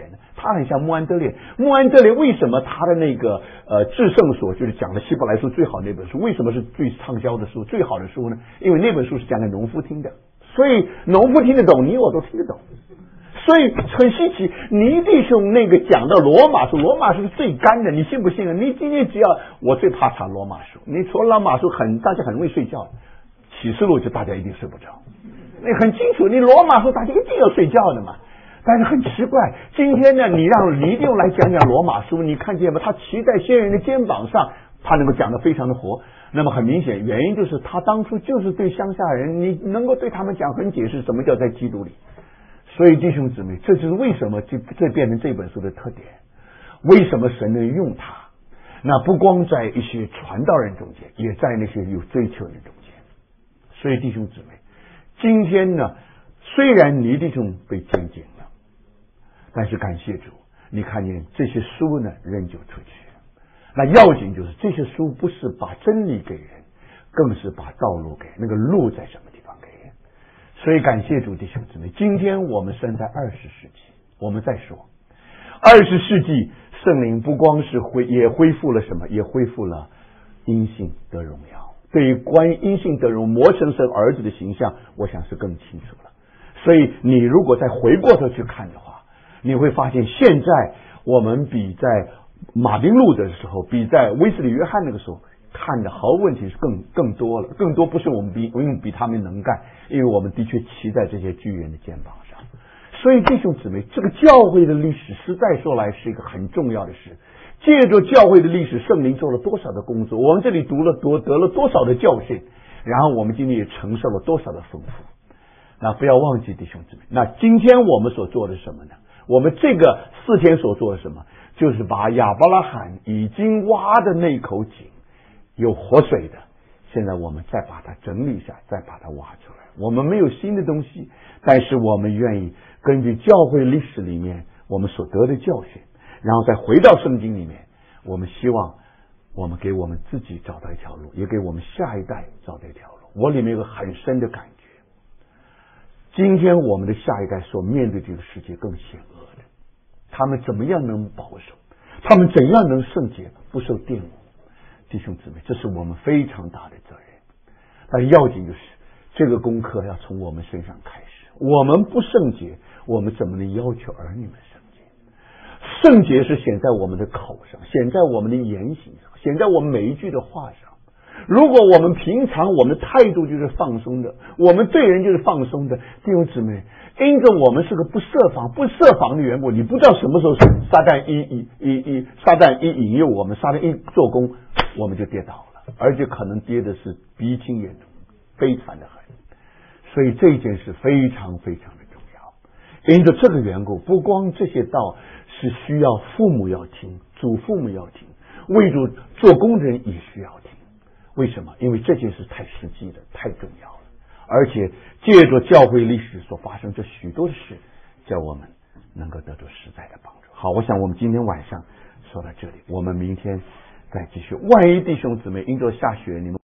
他很像穆安德烈。穆安德烈为什么他的那个至圣所就是讲的希伯来书最好那本书，为什么是最畅销的书、最好的书呢？因为那本书是讲给农夫听的，所以农夫听得懂，你我都听得懂。所以很稀奇，尼弟兄那个讲到罗马书，罗马书是最干的，你信不信啊？你今天只要我最怕查罗马书，你除了罗马书大家很容易睡觉，启示录就大家一定睡不着。你很清楚，你罗马书大家一定要睡觉的嘛。但是很奇怪，今天呢，你让尼弟兄来讲罗马书，你看见吗？他骑在先人的肩膀上，他能够讲得非常的活。那么很明显，原因就是他当初就是对乡下人，你能够对他们讲很解释什么叫在基督里。所以弟兄姊妹，这就是为什么这变成这本书的特点。为什么神能用它？那不光在一些传道人中间，也在那些有追求人中间。所以弟兄姊妹，今天呢，虽然尼弟兄被监禁了，但是感谢主，你看见这些书呢仍旧出去。那要紧就是这些书不是把真理给人，更是把道路给那个路在什么地方给人。所以感谢主弟兄姊妹，今天我们生在20世纪，我们再说20世纪圣灵不光是也恢复了什么，也恢复了因信得荣耀。对于关于因信得荣磨成神儿子的形象，我想是更清楚了。所以你如果再回过头去看的话，你会发现现在我们比在马丁路德的时候，比在威斯理约翰那个时候看的毫无问题是更多了。更多不是我们比他们能干，因为我们的确骑在这些巨人的肩膀上。所以弟兄姊妹，这个教会的历史实在说来是一个很重要的事。借着教会的历史，圣灵做了多少的工作，我们这里得了多少的教训，然后我们今天也承受了多少的丰富。那不要忘记弟兄姊妹，那今天我们所做的什么呢？我们这个4天所做的什么，就是把亚伯拉罕已经挖的那口井有活水的，现在我们再把它整理一下，再把它挖出来。我们没有新的东西，但是我们愿意根据教会历史里面我们所得的教训，然后再回到圣经里面，我们希望我们给我们自己找到一条路，也给我们下一代找到一条路。我里面有个很深的感觉，今天我们的下一代所面对这个世界更险恶的，他们怎么样能保守，他们怎样能圣洁不受玷污。弟兄姊妹，这是我们非常大的责任。但要紧就是这个功课要从我们身上开始。我们不圣洁，我们怎么能要求儿女们圣洁？圣洁是显在我们的口上，显在我们的言行上，显在我们每一句的话上。如果我们平常我们的态度就是放松的，我们对人就是放松的，弟兄姊妹，因着我们是个不设防的缘故，你不知道什么时候撒旦一引诱我们，撒旦一做工，我们就跌倒了，而且可能跌的是鼻青眼肿，悲惨的很。所以这件事非常非常的重要。因着这个缘故，不光这些道是需要父母要听，祖父母要听，为主做工的人也需要听。为什么？因为这件事太实际了，太重要了，而且借着教会历史所发生这许多的事，叫我们能够得到实在的帮助。好，我想我们今天晚上说到这里，我们明天再继续。万一弟兄姊妹因着下雪，你们